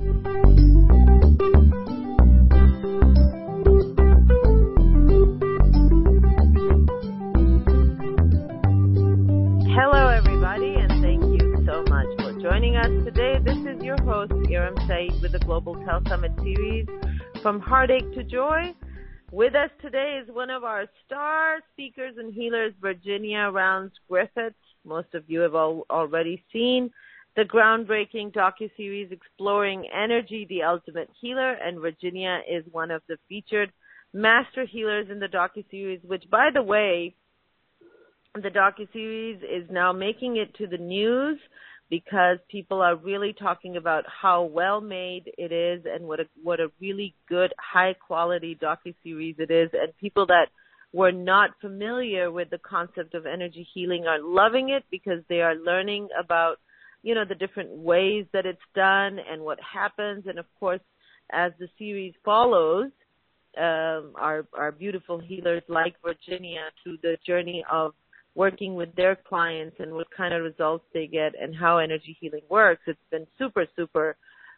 Hello, everybody, and thank you so much for joining us today. This is your host, Iram Saeed, with the Global Tel Summit series, From Heartache to Joy. With us today is one of our star speakers and healers, Virginia Rounds Griffiths. Most of you have already seen the groundbreaking docuseries Exploring Energy, the Ultimate Healer, and Virginia is one of the featured master healers in the docuseries, which, by the way, the docuseries is now making it to the news because people are really talking about how well made it is and what a really good, high quality docuseries it is. And people that were not familiar with the concept of energy healing are loving it because they are learning about, you know, the different ways that it's done and what happens. And of course, as the series follows, our beautiful healers like Virginia through the journey of working with their clients and what kind of results they get and how energy healing works. It's been super, super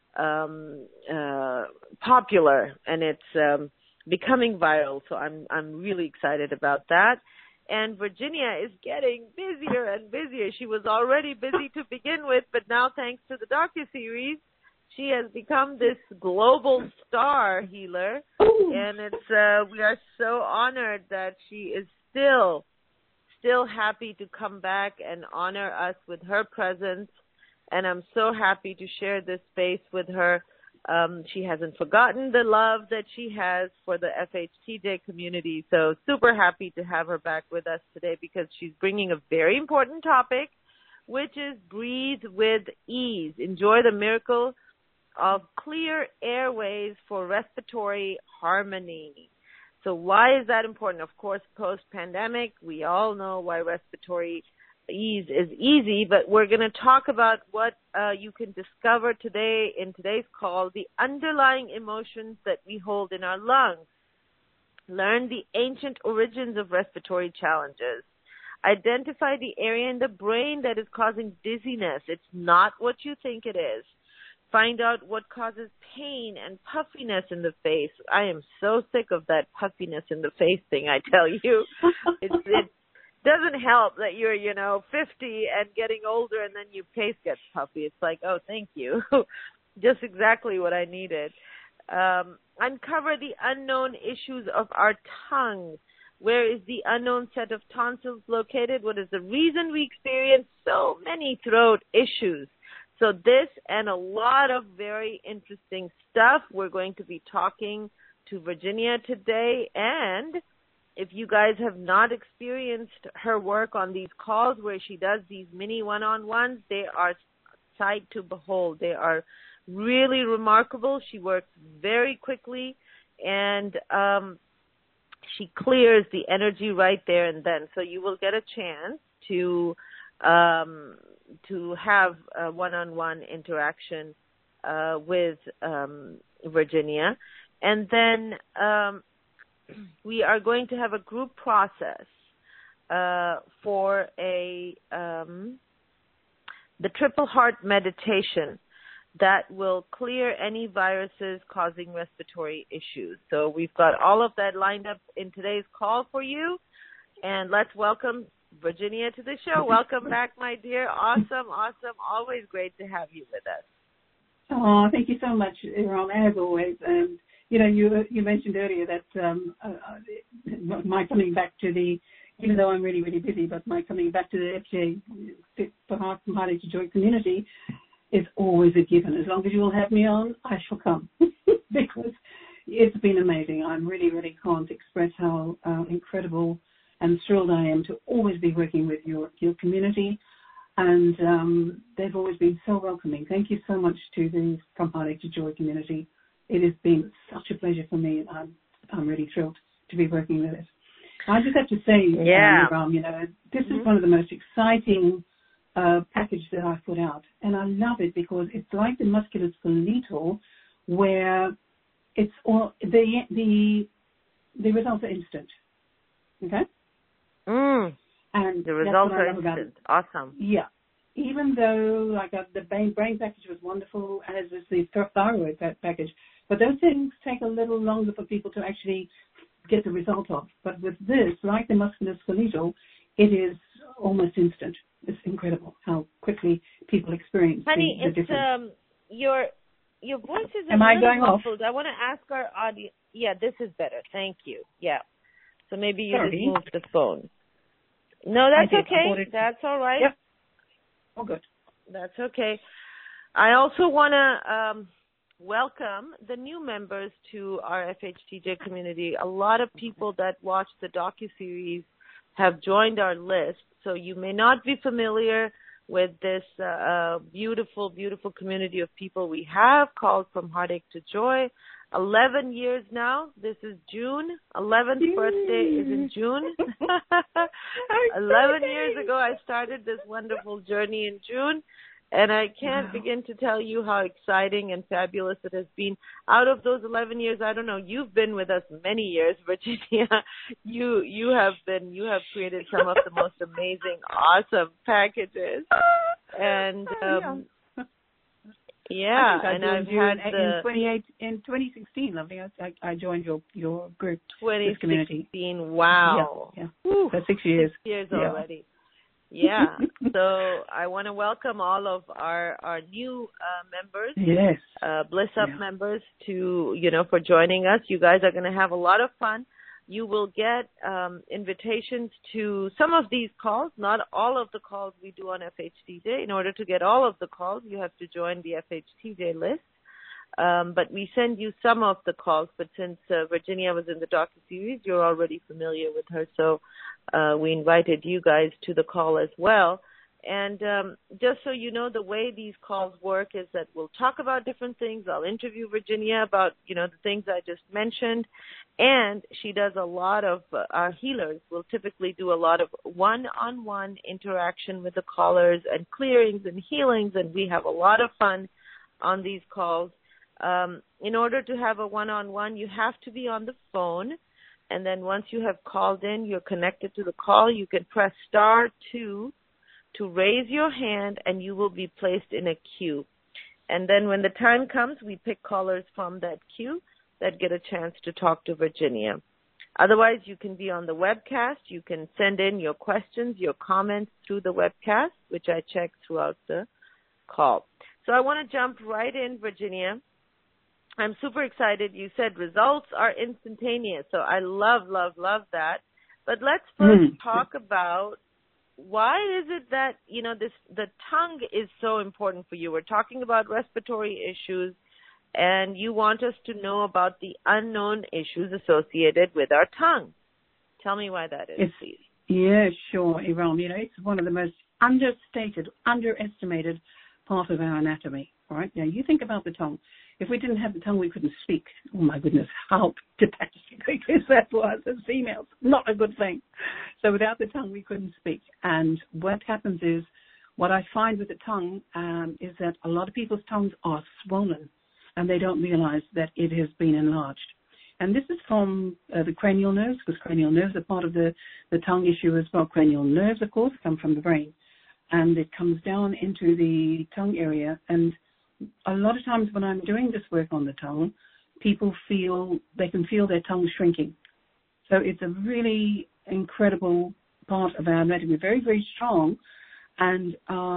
popular, and it's becoming viral. So I'm really excited about that. And Virginia is getting busier and busier. She was already busy to begin with, but now thanks to the docuseries, she has become this global star healer. And it's we are so honored that she is still happy to come back and honor us with her presence, and I'm so happy to share this space with her. She hasn't forgotten the love that she has for the FHTJ community, so super happy to have her back with us today because she's bringing a very important topic, which is breathe with ease. Enjoy the miracle of clear airways for respiratory harmony. So why is that important? Of course, post-pandemic, we all know why respiratory ease is easy, but we're going to talk about what you can discover today in today's call, the underlying emotions that we hold in our lungs. Learn the ancient origins of respiratory challenges. Identify the area in the brain that is causing dizziness. It's not what you think it is. Find out what causes pain and puffiness in the face. I am so sick of that puffiness in the face thing, I tell you. It doesn't help that you're, 50 and getting older and then your face gets puffy. It's like, oh, thank you. Just exactly what I needed. Uncover the unknown issues of our tongue. Where is the unknown set of tonsils located? What is the reason we experience so many throat issues? So this and a lot of very interesting stuff. We're going to be talking to Virginia today. And if you guys have not experienced her work on these calls where she does these mini one-on-ones, they are sight to behold. They are really remarkable. She works very quickly, and she clears the energy right there and then. So you will get a chance to have a one-on-one interaction with Virginia. And then we are going to have a group process for the Triple Heart meditation that will clear any viruses causing respiratory issues. So we've got all of that lined up in today's call for you. And let's welcome Virginia to the show. Welcome back, my dear. Awesome. Always great to have you with us. Oh, thank you so much, Iram, as always. And, you mentioned earlier that my coming back to even though I'm really, really busy, but my coming back to the FJ, for Heartache to Joy community, is always a given. As long as you will have me on, I shall come because it's been amazing. I really, really can't express how incredible and thrilled I am to always be working with your community, and they've always been so welcoming. Thank you so much to the From Heartache to Joy community. It has been such a pleasure for me. I'm really thrilled to be working with it. I just have to say, Ram, this is one of the most exciting packages that I've put out, and I love it because it's like the musculoskeletal, where it's all the results are instant. Okay. And the results are instant. Awesome. Yeah. even though like the brain package was wonderful, as is the thyroid package, but those things take a little longer for people to actually get the result of. But with this, like the musculoskeletal, it is almost instant. It's incredible how quickly people experience the difference. Your voice is Am a I little going muffled. off? I want to ask our audience. Yeah, this is better. Thank you. Yeah. So maybe you Sorry. just moved the phone. No, that's okay. That's all right. Yep. Oh, good. That's okay. I also want to welcome the new members to our FHTJ community. A lot of people that watch the docuseries have joined our list, so you may not be familiar with this beautiful, beautiful community of people we have called From Heartache to Joy. 11 years now. This is June. 11th birthday is in June. 11 years ago, I started this wonderful journey in June. And I can't begin to tell you how exciting and fabulous it has been. Out of those 11 years, I don't know, you've been with us many years, Virginia. You have created some of the most amazing, awesome packages. And I've had in 2016. I think I joined your group, 2016. Community. Wow. Yeah. That's 6 years. 6 years already. Yeah. So I want to welcome all of our new members. Yes. Bliss Up members for joining us. You guys are going to have a lot of fun. You will get invitations to some of these calls, not all of the calls we do on FHTJ. In order to get all of the calls, you have to join the FHTJ list. But we send you some of the calls. But since Virginia was in the docuseries, you're already familiar with her. So we invited you guys to the call as well. And just so you know, the way these calls work is that we'll talk about different things. I'll interview Virginia about, the things I just mentioned. And she does a lot of, our healers will typically do a lot of one-on-one interaction with the callers and clearings and healings. And we have a lot of fun on these calls. In order to have a one-on-one, you have to be on the phone. And then once you have called in, you're connected to the call. You can press *2 to raise your hand, and you will be placed in a queue. And then when the time comes, we pick callers from that queue that get a chance to talk to Virginia. Otherwise, you can be on the webcast. You can send in your questions, your comments through the webcast, which I check throughout the call. So I want to jump right in, Virginia. I'm super excited. You said results are instantaneous, so I love, love, love that. But let's first talk about why is it that, the tongue is so important for you. We're talking about respiratory issues, and you want us to know about the unknown issues associated with our tongue. Tell me why that is, please. Yeah, sure, Iram. It's one of the most underestimated part of our anatomy, right? Now, you think about the tongue. If we didn't have the tongue, we couldn't speak. Oh, my goodness, how catastrophic is that for us as females? Not a good thing. So without the tongue, we couldn't speak. And what happens is, what I find with the tongue is that a lot of people's tongues are swollen, and they don't realize that it has been enlarged. And this is from the cranial nerves, because cranial nerves are part of the tongue issue as well. Cranial nerves, of course, come from the brain. And it comes down into the tongue area. And a lot of times when I'm doing this work on the tongue, people they can feel their tongue shrinking. So it's a really incredible part of our anatomy, very, very strong. And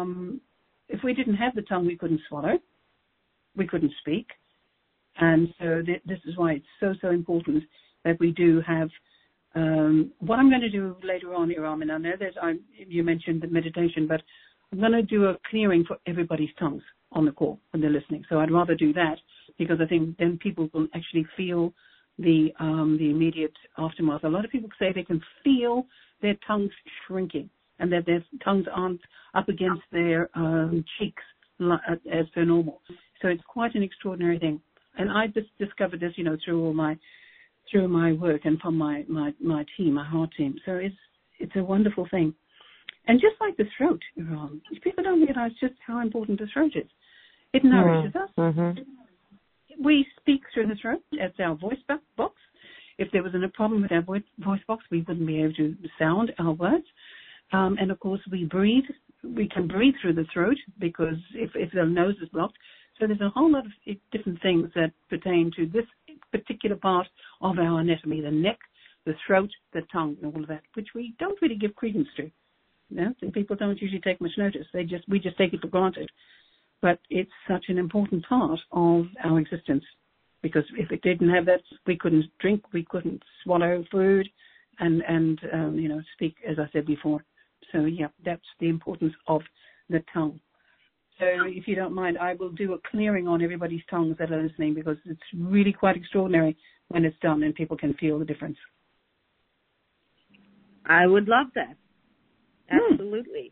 if we didn't have the tongue, we couldn't swallow. We couldn't speak. And so this is why it's so, so important that we do have what I'm going to do later on, Iram, and I know that you mentioned the meditation, but I'm going to do a clearing for everybody's tongues on the call when they're listening. So I'd rather do that because I think then people will actually feel the immediate aftermath. A lot of people say they can feel their tongues shrinking and that their tongues aren't up against their cheeks as per normal. So it's quite an extraordinary thing. And I just discovered this, through my work and from my team, my heart team. So it's a wonderful thing. And just like the throat, Iran, people don't realize just how important the throat is. It nourishes us. Mm-hmm. We speak through the throat. That's our voice box. If there was a problem with our voice box, we wouldn't be able to sound our words. And, of course, we breathe we can breathe through the throat because if the nose is blocked. So there's a whole lot of different things that pertain to this particular part of our anatomy, the neck, the throat, the tongue, and all of that, which we don't really give credence to. And people don't usually take much notice. We just take it for granted. But it's such an important part of our existence because if it didn't have that, we couldn't drink, we couldn't swallow food, and speak, as I said before. So, yeah, that's the importance of the tongue. So if you don't mind, I will do a clearing on everybody's tongues that are listening because it's really quite extraordinary when it's done and people can feel the difference. I would love that. Absolutely.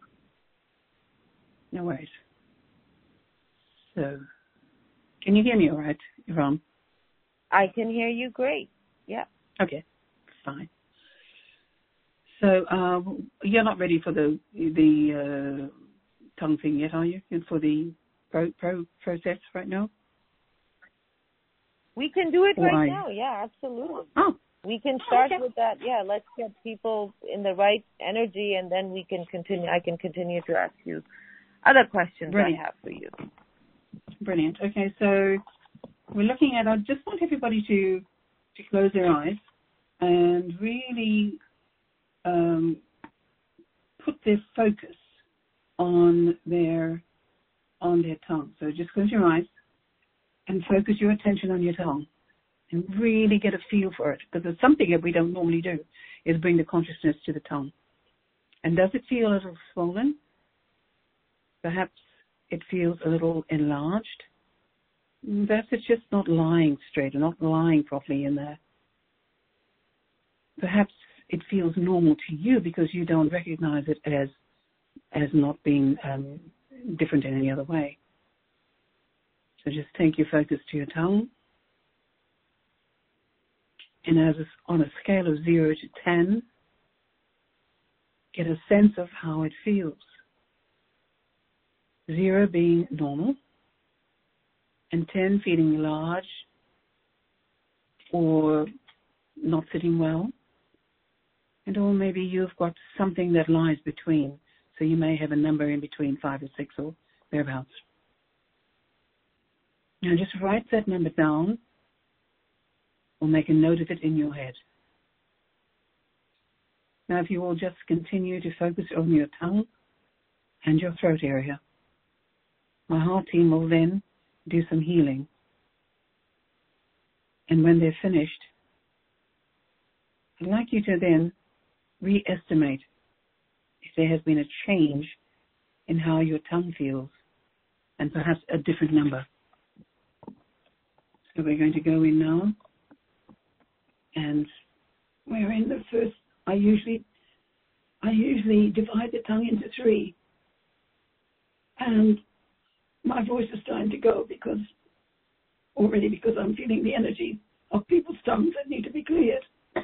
No worries. So, can you hear me all right, Yvonne? I can hear you great. Yeah. Okay, fine. So, you're not ready for the tongue thing yet, are you? And for the process right now? We can do it right now. Yeah, absolutely. Oh. We can start with that. Yeah, let's get people in the right energy, and then we can continue. I can continue to ask you other questions Brilliant. I have for you. Brilliant. Okay, so we're looking at, I just want everybody to close their eyes and really put their focus on their tongue. So just close your eyes and focus your attention on your tongue and really get a feel for it, because it's something that we don't normally do, is bring the consciousness to the tongue. And does it feel a little swollen? Perhaps it feels a little enlarged. Perhaps it's just not lying straight or not lying properly in there. Perhaps it feels normal to you because you don't recognize it as not being different in any other way. So just take your focus to your tongue. And on a scale of 0 to 10, get a sense of how it feels. 0 being normal, and 10 feeling large or not sitting well. And or maybe you've got something that lies between. So you may have a number in between 5 or 6 or thereabouts. Now just write that number down or make a note of it in your head. Now if you will just continue to focus on your tongue and your throat area, my heart team will then do some healing. And when they're finished, I'd like you to then re-estimate if there has been a change in how your tongue feels, and perhaps a different number. So we're going to go in now, and we're in the first. I usually divide the tongue into 3, and my voice is starting to go because I'm feeling the energy of people's tongues that need to be cleared.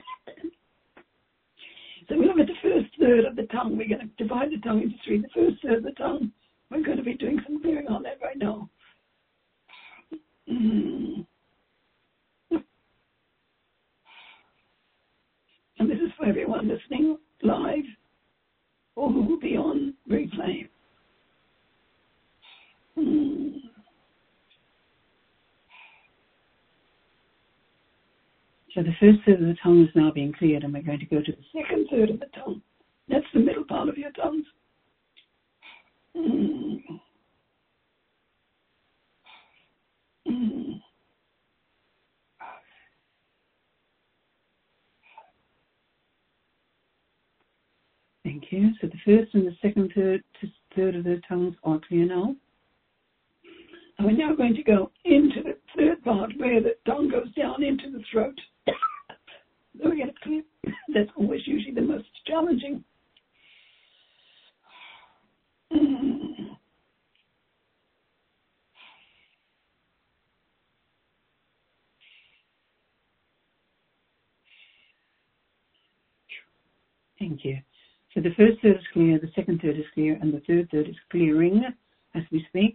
So we look at the first third of the tongue. We're going to divide the tongue into 3. The first third of the tongue, we're going to be doing some clearing on that right now. And this is for everyone listening live or who will be on replay. So the first third of the tongue is now being cleared, and we're going to go to the second third of the tongue. That's the middle part of your tongues. Thank you. So the first and the second third of the tongues are clear now. And we're now going to go into the third part where the tongue goes down into the throat. So we get it clear. That's always usually the most challenging. Thank you. So the first third is clear, the second third is clear, and the third third is clearing as we speak.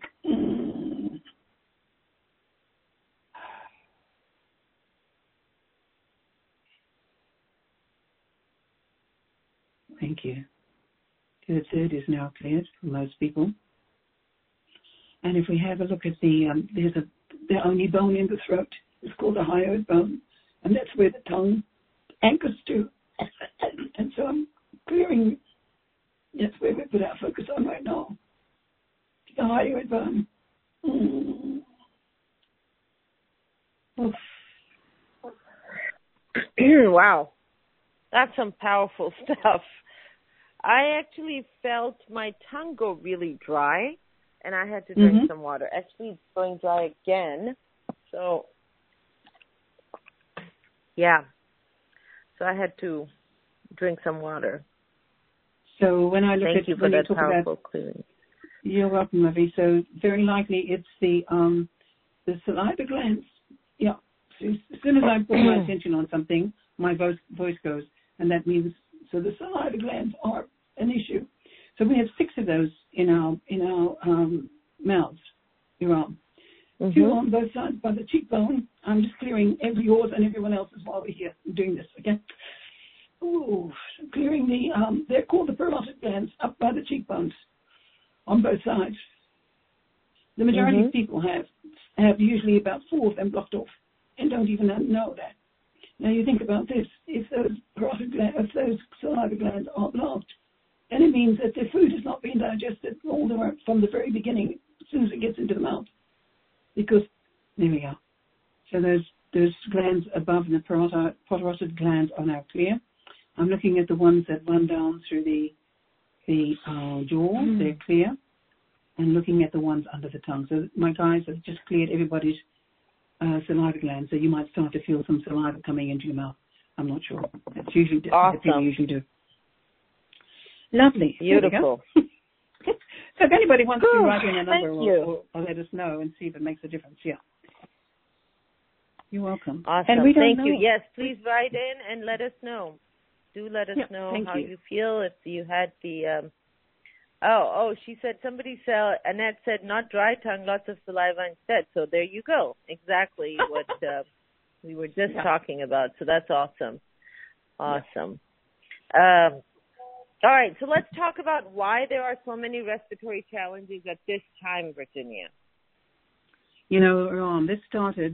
Thank you. The third is now cleared for most people. And if we have a look at the only bone in the throat is called the hyoid bone, and that's where the tongue anchors to. And so I'm clearing, that's where we put our focus on right now. The hyoid bone. Wow. That's some powerful stuff. I actually felt my tongue go really dry, and I had to drink some water. Actually, it's going dry again. So, yeah. So I had to drink some water. So when I look Thank you for that powerful clearing. You're welcome, Mavi. So very likely it's the saliva glands. Yeah. So as soon as I put my attention on something, my voice goes, and that means so the saliva glands are an issue. So we have 6 of those in our mouths. Two on both sides by the cheekbone. I'm just clearing yours and everyone else's while we're here doing this. Okay. Ooh, clearing they're called the parotid glands up by the cheekbones on both sides. The majority of people have usually about 4 of them blocked off and don't even know that. Now you think about this: if those those saliva glands are blocked, then it means that the food has not been digested all the way from the very beginning, as soon as it gets into the mouth. Because there we go. So those glands above the parotid glands are now clear. I'm looking at the ones that run down through the jaw. They're clear, and looking at the ones under the tongue. So my guys have just cleared everybody's saliva glands. So you might start to feel some saliva coming into your mouth. I'm not sure. It's usually awesome. People usually do. Lovely. Beautiful. So if anybody wants to write in a number or let us know and see if it makes a difference, yeah. You're welcome. Awesome. And we don't Thank know. you. Yes, please write in and let us know. Do let us know how you feel, if you had the... she said, Annette said, not dry tongue, lots of saliva instead. So there you go. Exactly what we were just talking about. So that's awesome. Awesome. Yeah. All right, so let's talk about why there are so many respiratory challenges at this time, Virginia. You know, this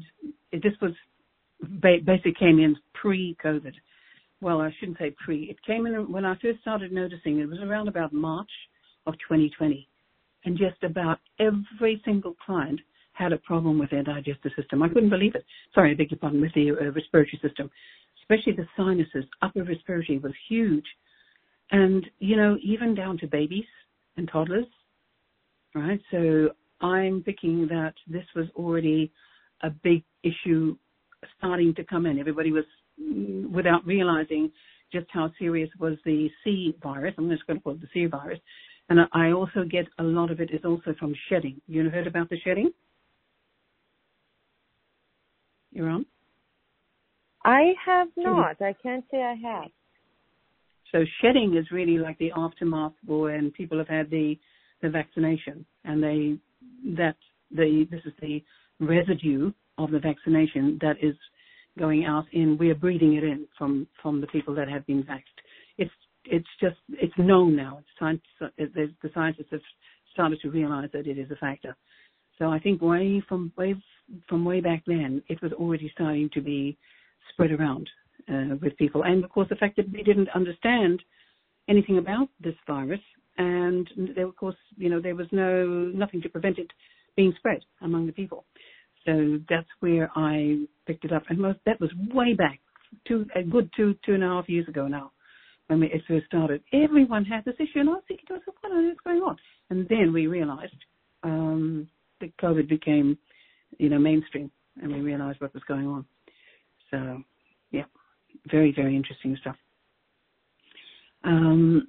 basically came in pre-COVID. Well, I shouldn't say pre. It came in when I first started noticing. It was around about March of 2020. And just about every single client had a problem with their digestive system. I couldn't believe it. Sorry, I beg your pardon, with the respiratory system. Especially the sinuses, upper respiratory was huge. And, even down to babies and toddlers, right? So I'm thinking that this was already a big issue starting to come in. Everybody was, without realizing just how serious was the C virus. I'm just going to call it the C virus. And I also get a lot of it is also from shedding. You heard about the shedding? You're on? I have not. I can't say I have. So shedding is really like the aftermath when people have had the vaccination, and this is the residue of the vaccination that is going out we're breathing it in from the people that have been vaxxed. It's known now. The scientists have started to realize that it is a factor. So I think from way back then, it was already starting to be spread around with people. And, of course, the fact that we didn't understand anything about this virus, and there, of course, there was nothing to prevent it being spread among the people. So that's where I picked it up. And that was way back, a good two and a half years ago now, when it first started. Everyone had this issue, and I was thinking to myself, what on earth is going on? And then we realized that COVID became, mainstream, and we realized what was going on. So, yeah, very, very interesting stuff. And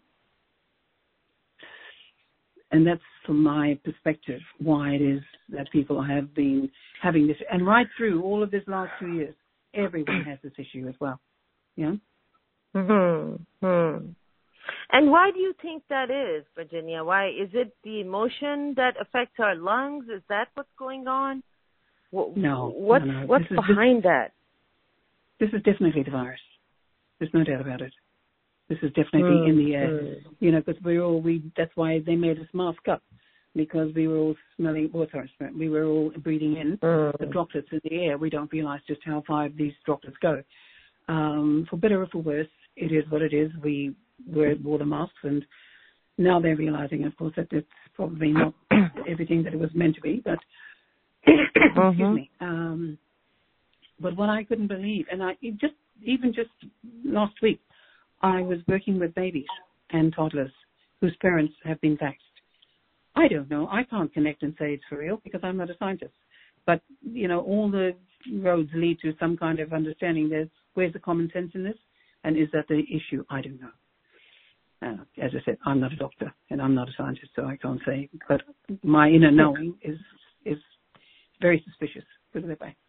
that's from my perspective why it is that people have been having this. And right through all of this last 2 years, everyone has this issue as well. Yeah? Mm-hmm. And why do you think that is, Virginia? Why? Is it the emotion that affects our lungs? Is that what's going on? No. What's behind that? This is definitely the virus. There's no doubt about it. This is definitely in the air, because that's why they made us mask up, because we were all we were all breathing in the droplets in the air. We don't realize just how far these droplets go. For better or for worse, it is what it is. We wore the masks, and now they're realizing, of course, that it's probably not everything that it was meant to be, but excuse me. But what I couldn't believe, and even just last week, I was working with babies and toddlers whose parents have been vaxxed. I don't know. I can't connect and say it's for real because I'm not a scientist. But, all the roads lead to some kind of understanding. Where's the common sense in this? And is that the issue? I don't know. As I said, I'm not a doctor and I'm not a scientist, so I can't say. But my inner knowing is very suspicious. Put it that way.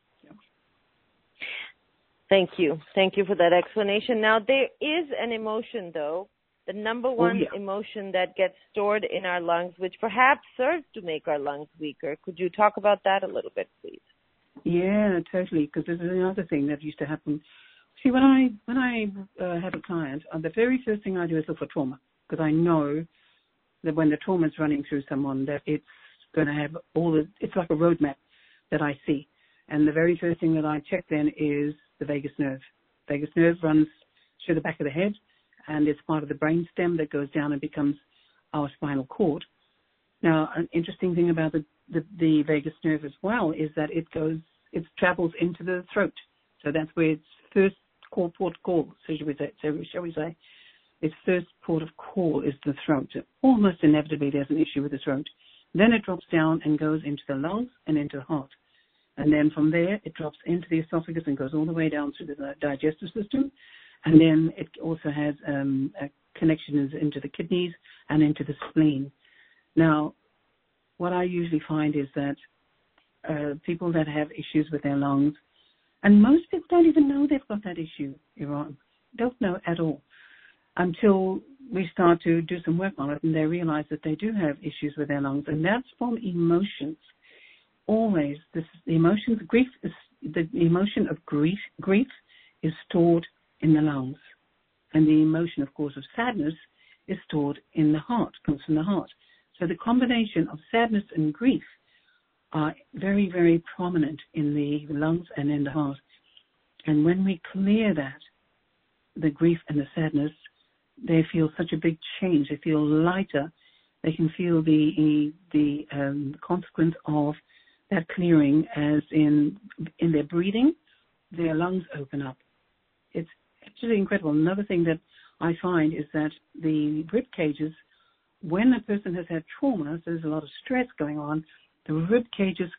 Thank you. Thank you for that explanation. Now, there is an emotion, though, the number one emotion that gets stored in our lungs, which perhaps serves to make our lungs weaker. Could you talk about that a little bit, please? Yeah, totally, because this is another thing that used to happen. See, when I have a client, the very first thing I do is look for trauma, because I know that when the trauma is running through someone, that it's going to have it's like a roadmap that I see. And the very first thing that I check then is the vagus nerve. Vagus nerve runs through the back of the head, and it's part of the brain stem that goes down and becomes our spinal cord. Now, an interesting thing about the vagus nerve as well is that it travels into the throat. So that's where its first port of call, shall we say. Its first port of call is the throat. Almost inevitably, there's an issue with the throat. Then it drops down and goes into the lungs and into the heart. And then from there, it drops into the esophagus and goes all the way down through the digestive system. And then it also has connections into the kidneys and into the spleen. Now, what I usually find is that people that have issues with their lungs, and most people don't even know they've got that issue, Iran, don't know at all, until we start to do some work on it and they realize that they do have issues with their lungs. And that's from emotions. Always, the emotion of grief is stored in the lungs. And the emotion, of course, of sadness is stored in the heart, comes from the heart. So the combination of sadness and grief are very, very prominent in the lungs and in the heart. And when we clear that, the grief and the sadness, they feel such a big change. They feel lighter. They can feel the consequence of that clearing, as in their breathing, their lungs open up. It's actually incredible. Another thing that I find is that the rib cages, when a person has had trauma, so there's a lot of stress going on, the rib cages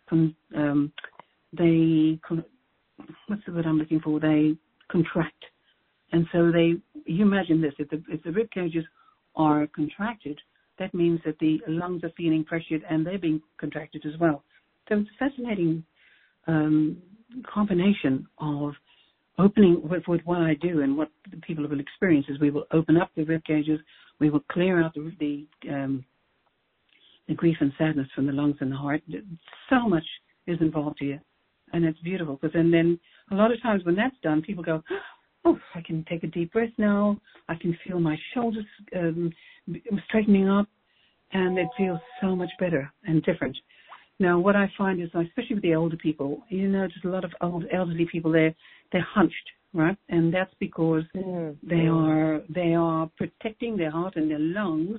what's the word I'm looking for? They contract. And so you imagine this, if the rib cages are contracted, that means that the lungs are feeling pressured and they're being contracted as well. So it's a fascinating combination of opening with what I do, and what the people will experience is we will open up the rib cages, we will clear out the grief and sadness from the lungs and the heart. So much is involved here, and it's beautiful. Because then a lot of times when that's done, people go, oh, I can take a deep breath now. I can feel my shoulders straightening up, and it feels so much better and different. Now, what I find is, especially with the older people, just a lot of elderly people, they're hunched, right? And that's because they are protecting their heart and their lungs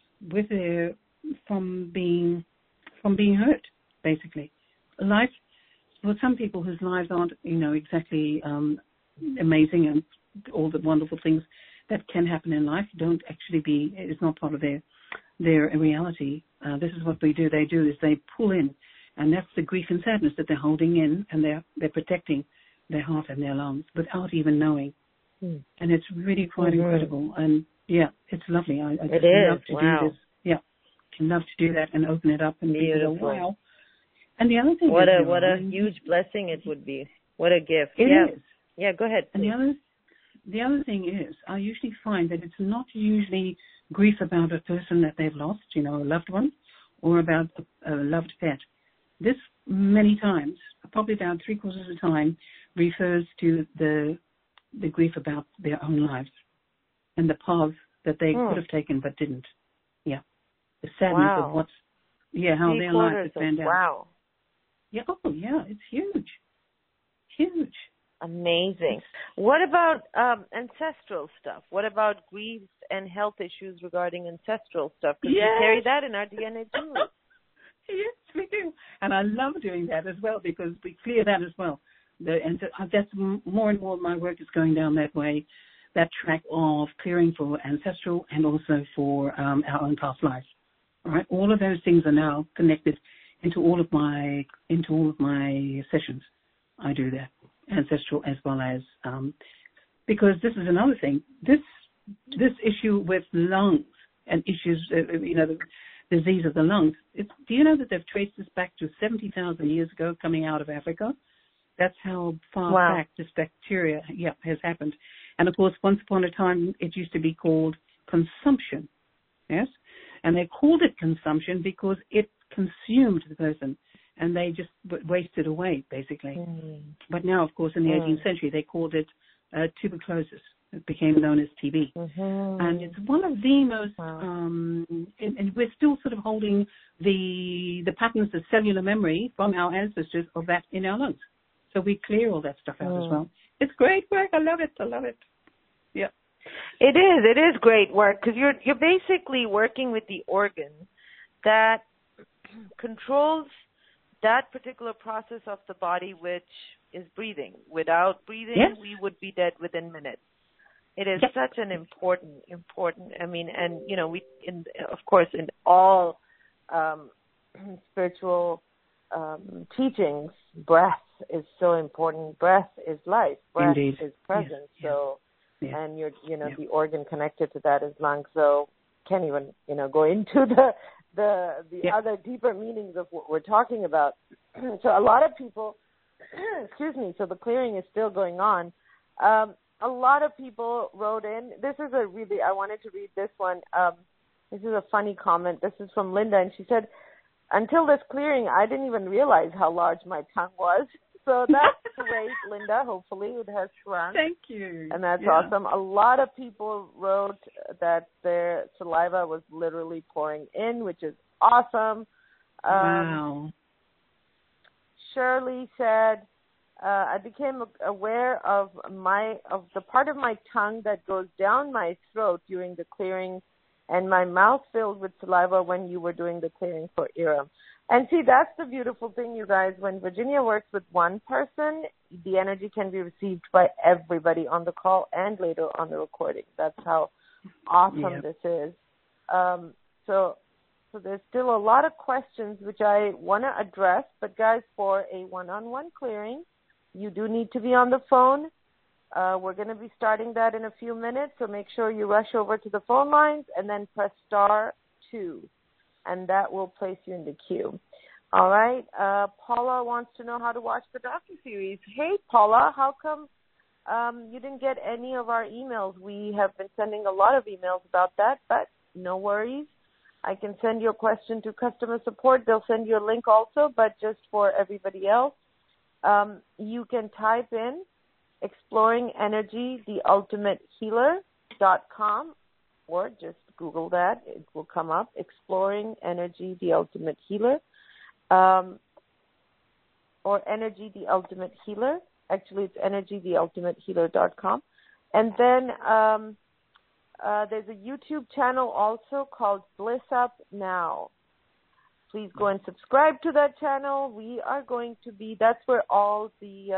from being hurt, basically. Life, for some people whose lives aren't, exactly amazing, and all the wonderful things that can happen in life don't actually it's not part of their reality. This is what they do. They pull in, and that's the grief and sadness that they're holding in, and they're protecting their heart and their lungs without even knowing. And it's really quite incredible. And yeah, it's lovely. I just love to do this. Yeah, I love to do that and open it up and people go, wow. And the other thing, what a huge blessing it would be. What a gift. It is. Yeah, go ahead. Please. And the other thing is, I usually find that it's not usually grief about a person that they've lost, a loved one, or about a loved pet. This many times, probably about 3/4 of the time, refers to the grief about their own lives. and the paths that they could have taken but didn't. Yeah. The sadness of how their lives have panned out. Wow. Yeah. Oh, yeah. It's huge. Huge. Amazing. What about ancestral stuff? What about grief and health issues regarding ancestral stuff? Because we carry that in our DNA too. Yes, we do. And I love doing that as well because we clear that as well. And that's more and more of my work is going down that way, that track of clearing for ancestral and also for our own past lives. All right, all of those things are now connected into all of my sessions. I do that, ancestral as well as because this is another thing. This issue with lungs and issues, the disease of the lungs. Do you know that they've traced this back to 70,000 years ago, coming out of Africa? That's how far back this bacteria, has happened. And of course, once upon a time, it used to be called consumption. Yes, and they called it consumption because it consumed the person, and they just wasted away basically. But now, of course, in the 18th century, they called it tuberculosis. It became known as TB. And it's one of the most, and we're still sort of holding the patterns of cellular memory from our ancestors of that in our lungs. So we clear all that stuff out as well. It's great work. I love it. Yeah. It is great work because you're basically working with the organ that controls that particular process of the body, which is breathing. Without breathing, we would be dead within minutes. It is such an important, I mean, and, of course, in all spiritual teachings, breath is so important. Breath is life. Breath is presence. So, and the organ connected to that is lungs. So can't even, go into the other deeper meanings of what we're talking about. So a lot of people, so the clearing is still going on. A lot of people wrote in. This is I wanted to read this one. This is a funny comment. This is from Linda, and she said, until this clearing, I didn't even realize how large my tongue was. So that's great, Linda. Hopefully it has shrunk. Thank you. And that's awesome. A lot of people wrote that their saliva was literally pouring in, which is awesome. Wow. Shirley said, I became aware of the part of my tongue that goes down my throat during the clearing, and my mouth filled with saliva when you were doing the clearing for Iram. And see, that's the beautiful thing, you guys. When Virginia works with one person, the energy can be received by everybody on the call and later on the recording. That's how awesome this is. So there's still a lot of questions which I want to address. But, guys, for a one-on-one clearing, you do need to be on the phone. We're going to be starting that in a few minutes, so make sure you rush over to the phone lines and then press *2, and that will place you in the queue. All right. Paula wants to know how to watch the docuseries. Hey, Paula, how come you didn't get any of our emails? We have been sending a lot of emails about that, but no worries. I can send your question to customer support. They'll send you a link also, but just for everybody else, you can type in exploringenergytheultimatehealer.com or just Google that. It will come up, Exploring Energy the Ultimate Healer, or Energy the Ultimate Healer. Actually, it's energytheultimatehealer.com. And then there's a YouTube channel also called Bliss Up Now. Please go and subscribe to that channel. We are going to be, that's where all the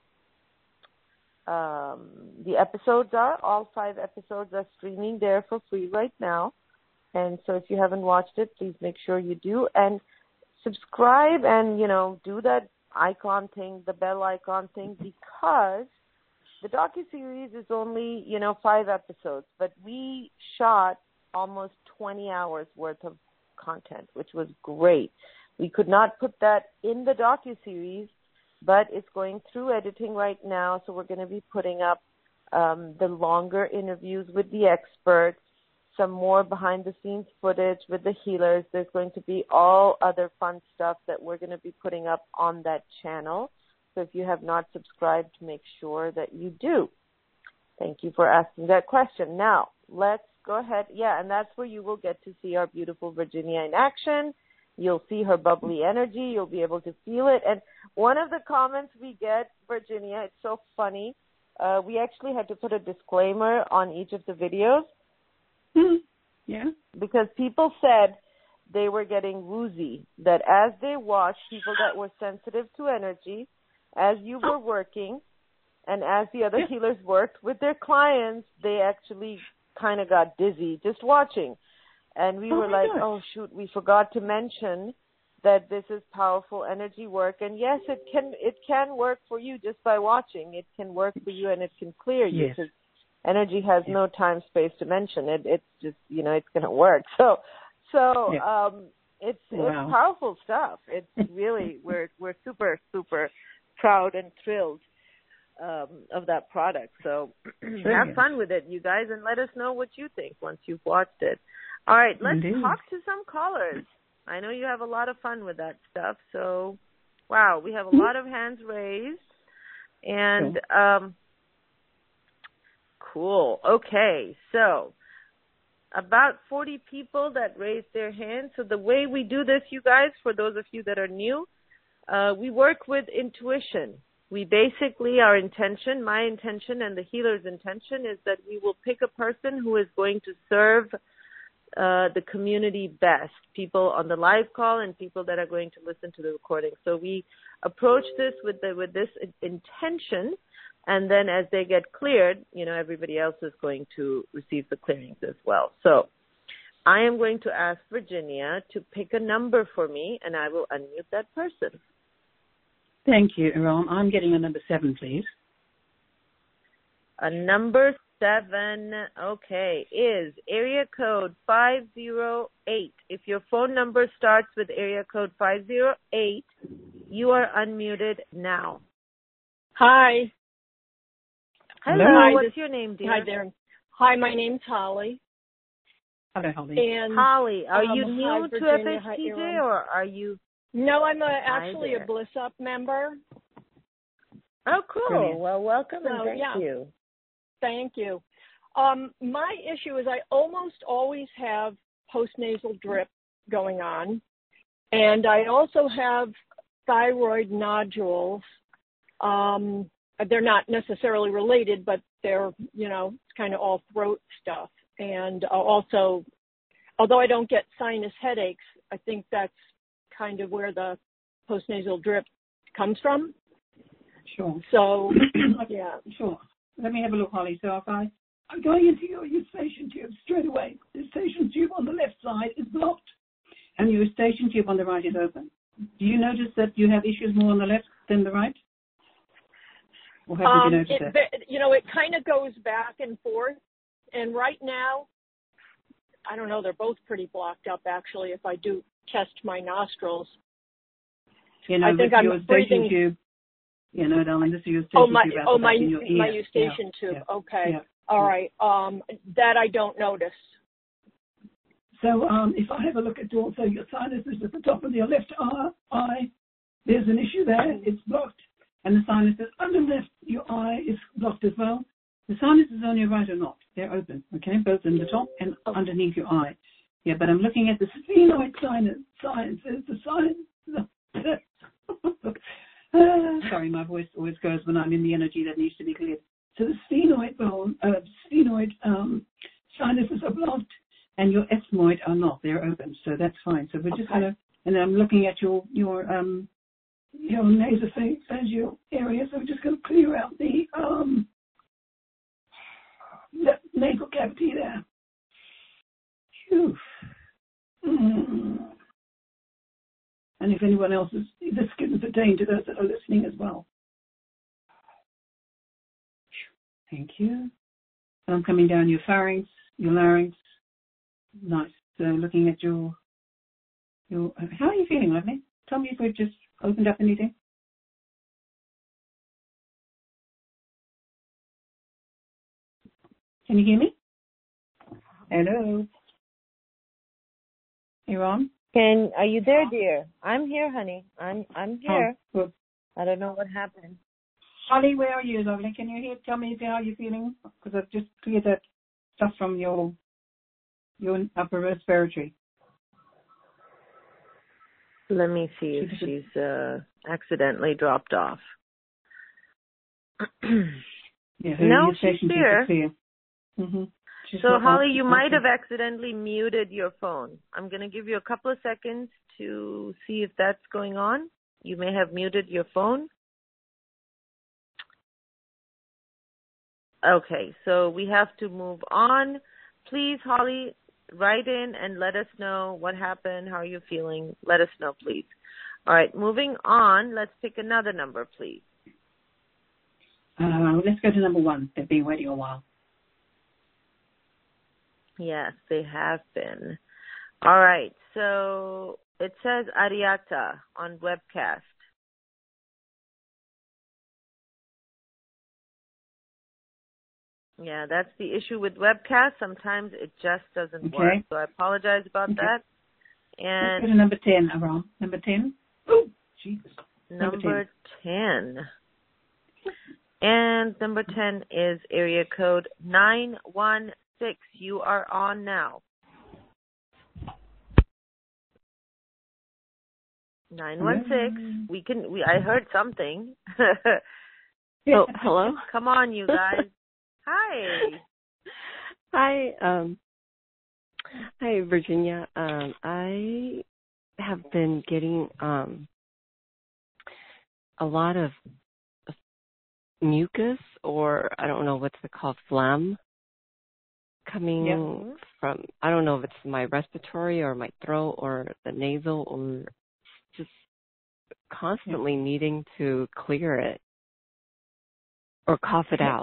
episodes are. All 5 episodes are streaming there for free right now. And so if you haven't watched it, please make sure you do. And subscribe and, do that icon thing, the bell icon thing, because the docuseries is only, 5 episodes. But we shot almost 20 hours worth of content, which was great. We could not put that in the docuseries, but it's going through editing right now, so we're going to be putting up the longer interviews with the experts, some more behind-the-scenes footage with the healers. There's going to be all other fun stuff that we're going to be putting up on that channel. So if you have not subscribed, make sure that you do. Thank you for asking that question. Now, let's go ahead. Yeah, and that's where you will get to see our beautiful Virginia in action. You'll see her bubbly energy. You'll be able to feel it. And one of the comments we get, Virginia, it's so funny. We actually had to put a disclaimer on each of the videos. Yeah. Because people said they were getting woozy, that as they watched people that were sensitive to energy, as you were working, and as the other healers worked with their clients, they actually kind of got dizzy just watching. And we were like, oh, shoot, we forgot to mention that this is powerful energy work. And yes, it can work for you just by watching. It can work for you and it can clear you. Yes. Because energy has no time, space to mention. It's just, it's going to work. It's powerful stuff. It's really, we're super, super proud and thrilled of that product. So have fun with it, you guys, and let us know what you think once you've watched it. All right, let's talk to some callers. I know you have a lot of fun with that stuff. So, wow, we have a lot of hands raised. And, cool. Okay, so about 40 people that raised their hands. So the way we do this, you guys, for those of you that are new, we work with intuition. We basically, our intention, my intention and the healer's intention is that we will pick a person who is going to serve the community best, people on the live call and people that are going to listen to the recording. So we approach this with this intention, and then as they get cleared, everybody else is going to receive the clearings as well. So I am going to ask Virginia to pick a number for me, and I will unmute that person. Thank you, Iran. I'm getting a number 7, please. A number 7, okay, is area code 508. If your phone number starts with area code 508, you are unmuted now. Hi. Hello. Hi, what's your name, dear? Hi there. Hi, my name's Holly. Hello, Holly. And Holly, are you new to Virginia. FHTJ, or are you? No, I'm actually a Bliss Up member. Oh, cool. Brilliant. Well, welcome and thank you. Thank you. My issue is I almost always have postnasal drip going on, and I also have thyroid nodules. They're not necessarily related, but they're, it's kind of all throat stuff. And also, although I don't get sinus headaches, I think that's kind of where the postnasal drip comes from. Sure. So, yeah. Sure. Let me have a look, Holly. So if I'm going into your eustachian tube straight away. The eustachian tube on the left side is blocked, and your eustachian tube on the right is open. Do you notice that you have issues more on the left than the right? Or haven't you noticed that? It kind of goes back and forth. And right now, I don't know, they're both pretty blocked up, actually, if I do test my nostrils. I think I'm breathing. Tube. Darling, this is your eustachian tube. My eustachian tube. Yeah. Okay. Yeah. All right. That I don't notice. So if I have a look at also your sinuses at the top of your left eye, there's an issue there. It's blocked. And the sinuses underneath your eye is blocked as well. The sinuses on your right are not. They're open, okay? Both in the top and underneath your eye. Yeah, but I'm looking at the sphenoid sinuses, the sinus. Sorry, my voice always goes when I'm in the energy that needs to be cleared. So the sphenoid sinuses are blocked, and your ethmoid are not. They're open, so that's fine. So we're just gonna, and I'm looking at your nasopharyngeal area. So we're just gonna clear out the nasal cavity there. Phew. And if anyone else this can pertain to those that are listening as well. Thank you. And I'm coming down your pharynx, your larynx. Nice. So looking at your how are you feeling, lovely? Tell me if we've just opened up anything. Can you hear me? Hello. You're on? Are you there, dear? I'm here, honey. I'm here. Oh, good. I don't know what happened. Holly, where are you, lovely? Can you tell me how you're feeling? Because I've just cleared that stuff from your upper respiratory. Let me see if she's accidentally dropped off. Yeah, No, she's here. Mm-hmm. So, Holly, you might have accidentally muted your phone. I'm going to give you a couple of seconds to see if that's going on. You may have muted your phone. Okay, so we have to move on. Please, Holly, write in and let us know what happened, how you're feeling. Let us know, please. All right, moving on. Let's pick another number, please. Let's go to number 1. They've been waiting a while. Yes, they have been. All right, so it says Ariata on webcast. Yeah, that's the issue with webcast. Sometimes it just doesn't work. So I apologize about that. And let's go to number 10, Aram. Number 10. Oh, Jesus. Number 10. And number 10 is area code 916. You are on now. 916. I heard something. Oh, hello. Come on, you guys. Hi. Hi. Hi, Virginia. I have been getting a lot of mucus, or I don't know what's it called, phlegm, coming from, I don't know if it's my respiratory or my throat or the nasal, or just constantly needing to clear it or cough it out.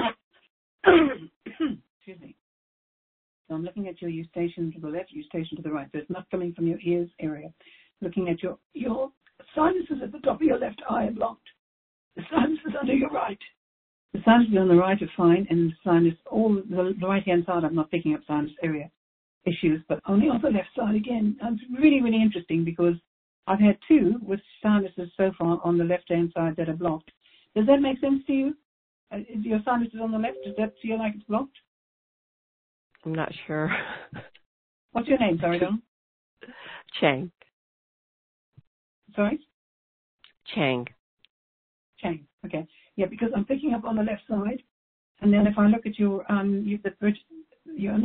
Excuse me. So I'm looking at your eustachian to the left, eustachian to the right. So it's not coming from your ears area. Looking at your sinuses at the top of your left eye are blocked. The sinuses under your right. The sinuses on the right are fine, and the sinus, the right-hand side, I'm not picking up sinus area issues, but only on the left side again. And it's really, really interesting because I've had 2 with sinuses so far on the left-hand side that are blocked. Does that make sense to you? Is your sinuses on the left? Does that feel like it's blocked? I'm not sure. What's your name? Sorry, Don? Chang. Sorry? Chang. Chang. Okay. Yeah, because I'm picking up on the left side, and then if I look at your the bridge of your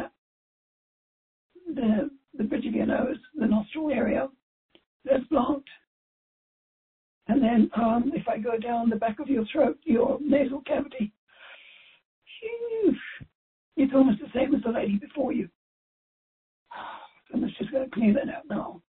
nose, the nostril area, that's blocked. And then if I go down the back of your throat, your nasal cavity, it's almost the same as the lady before you. So let's just going to clear that out now.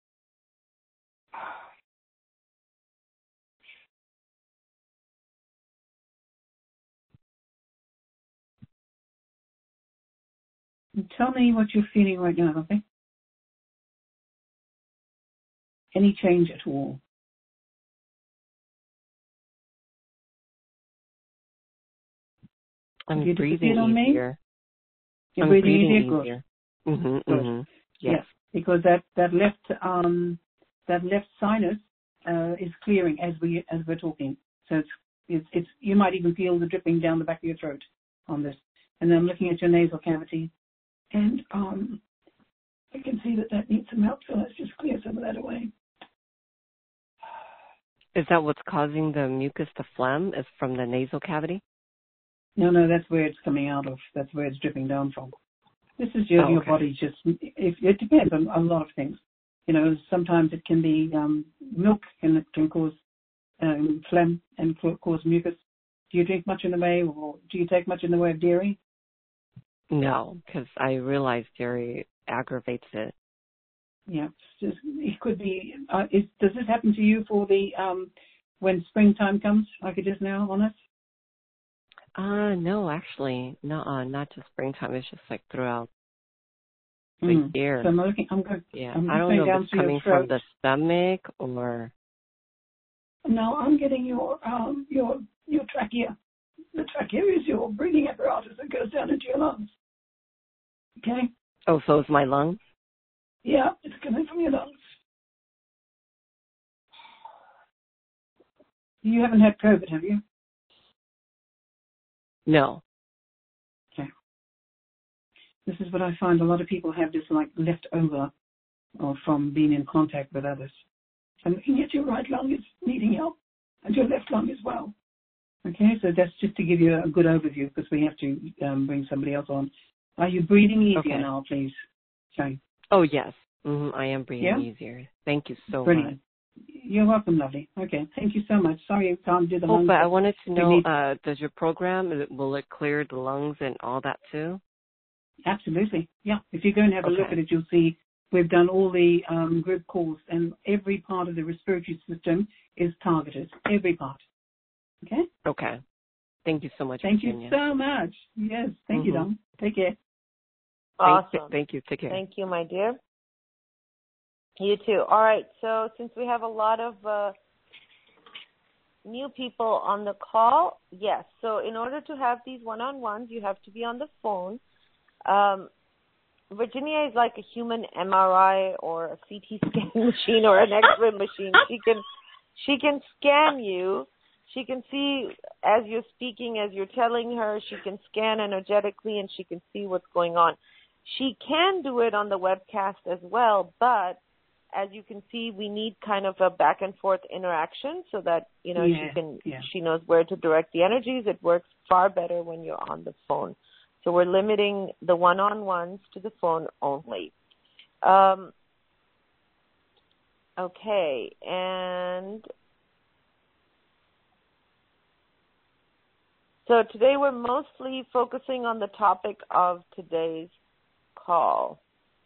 And tell me what you're feeling right now, okay? Any change at all? I'm breathing easier. You're breathing easier. Good. Yes, because that left sinus is clearing as we're talking. So it's you might even feel the dripping down the back of your throat on this. And then I'm looking at your nasal cavity, and I can see that needs some help. So let's just clear some of that away. Is that what's causing the mucus, the phlegm, is from the nasal cavity? No, that's where it's coming out of. That's where it's dripping down from. This is your body just, it depends on a lot of things. You know, sometimes it can be milk, and it can cause phlegm and cause mucus. Do you drink much in the way, or do you take much in the way of dairy? No, because I realize dairy aggravates it. Yeah, it could be. Does this happen to you for the when springtime comes, like it is now on us? No, actually, not just springtime. It's just like throughout the year. So I'm going. I don't know if it's coming from the stomach or. No, I'm getting your trachea. The trachea is your breathing apparatus that goes down into your lungs. Okay. Oh, so it's my lungs? Yeah, it's coming from your lungs. You haven't had COVID, have you? No. Okay. this is what I find a lot of people have, this like leftover or from being in contact with others. And yet your right lung is needing help, and your left lung as well. Okay, so that's just to give you a good overview, because we have to bring somebody else on. Are you breathing easier now, please, Jane? Oh, yes. I am breathing easier. Thank you so much. You're welcome, lovely. Okay, thank you so much. Sorry I can't do the lungs. But I wanted to know, does your program, will it clear the lungs and all that too? Absolutely, yeah. If you go and have a look at it, you'll see we've done all the group calls, and every part of the respiratory system is targeted, every part. Okay? Okay. Thank you so much, Thank Virginia. you so much. Yes, thank you, Dom. Take care. Awesome. Thank you. Take care. Thank you, my dear. You too. All right. So since we have a lot of new people on the call, yes. So in order to have these one-on-ones, you have to be on the phone. Virginia is like a human MRI or a CT scan machine or an X-ray machine. She can scan you. She can see as you're speaking, as you're telling her. She can scan energetically, and she can see what's going on. She can do it on the webcast as well, but as you can see, we need kind of a back and forth interaction so that, she knows where to direct the energies. It works far better when you're on the phone. So we're limiting the one-on-ones to the phone only. Okay, and so today we're mostly focusing on the topic of today's call.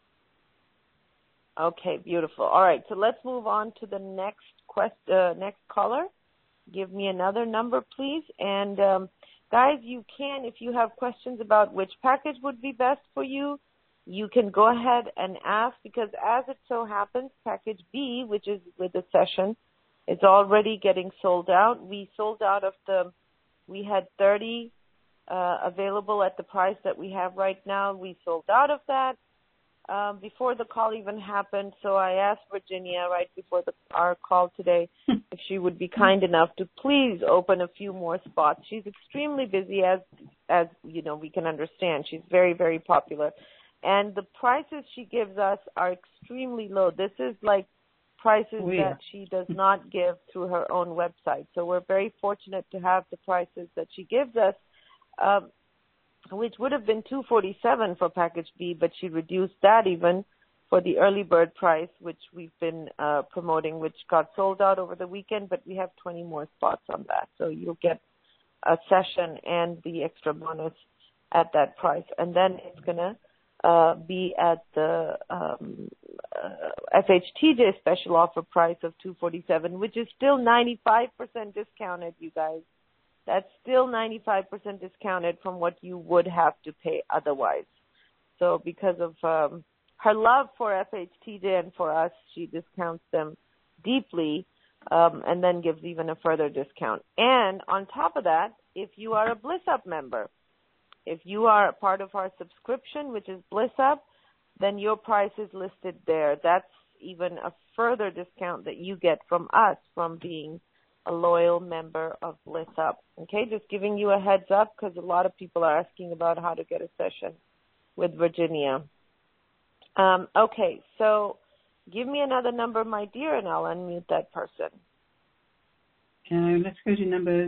Okay, beautiful. All right, so let's move on to the next caller. Give me another number, please. And guys, you can, if you have questions about which package would be best for you, you can go ahead and ask, because as it so happens, package B, which is with the session, is already getting sold out. We sold out of we had 30 available at the price that we have right now. We sold out of that before the call even happened. So I asked Virginia right before our call today if she would be kind enough to please open a few more spots. She's extremely busy, as you know, we can understand. She's very, very popular. And the prices she gives us are extremely low. This is like prices that she does not give through her own website. So we're very fortunate to have the prices that she gives us, which would have been $247 for package B, but she reduced that even for the early bird price, which we've been promoting, which got sold out over the weekend, but we have 20 more spots on that. So you'll get a session and the extra bonus at that price. And then it's going to be at the FHTJ special offer price of $247, which is still 95% discounted, you guys. That's still 95% discounted from what you would have to pay otherwise. So because of her love for FHTJ and for us, she discounts them deeply and then gives even a further discount. And on top of that, if you are a BlissUp member, if you are a part of our subscription, which is BlissUp, then your price is listed there. That's even a further discount that you get from us from being a loyal member of BlissUp. Okay, just giving you a heads up because a lot of people are asking about how to get a session with Virginia. Okay, so give me another number, my dear, and I'll unmute that person. Let's go to number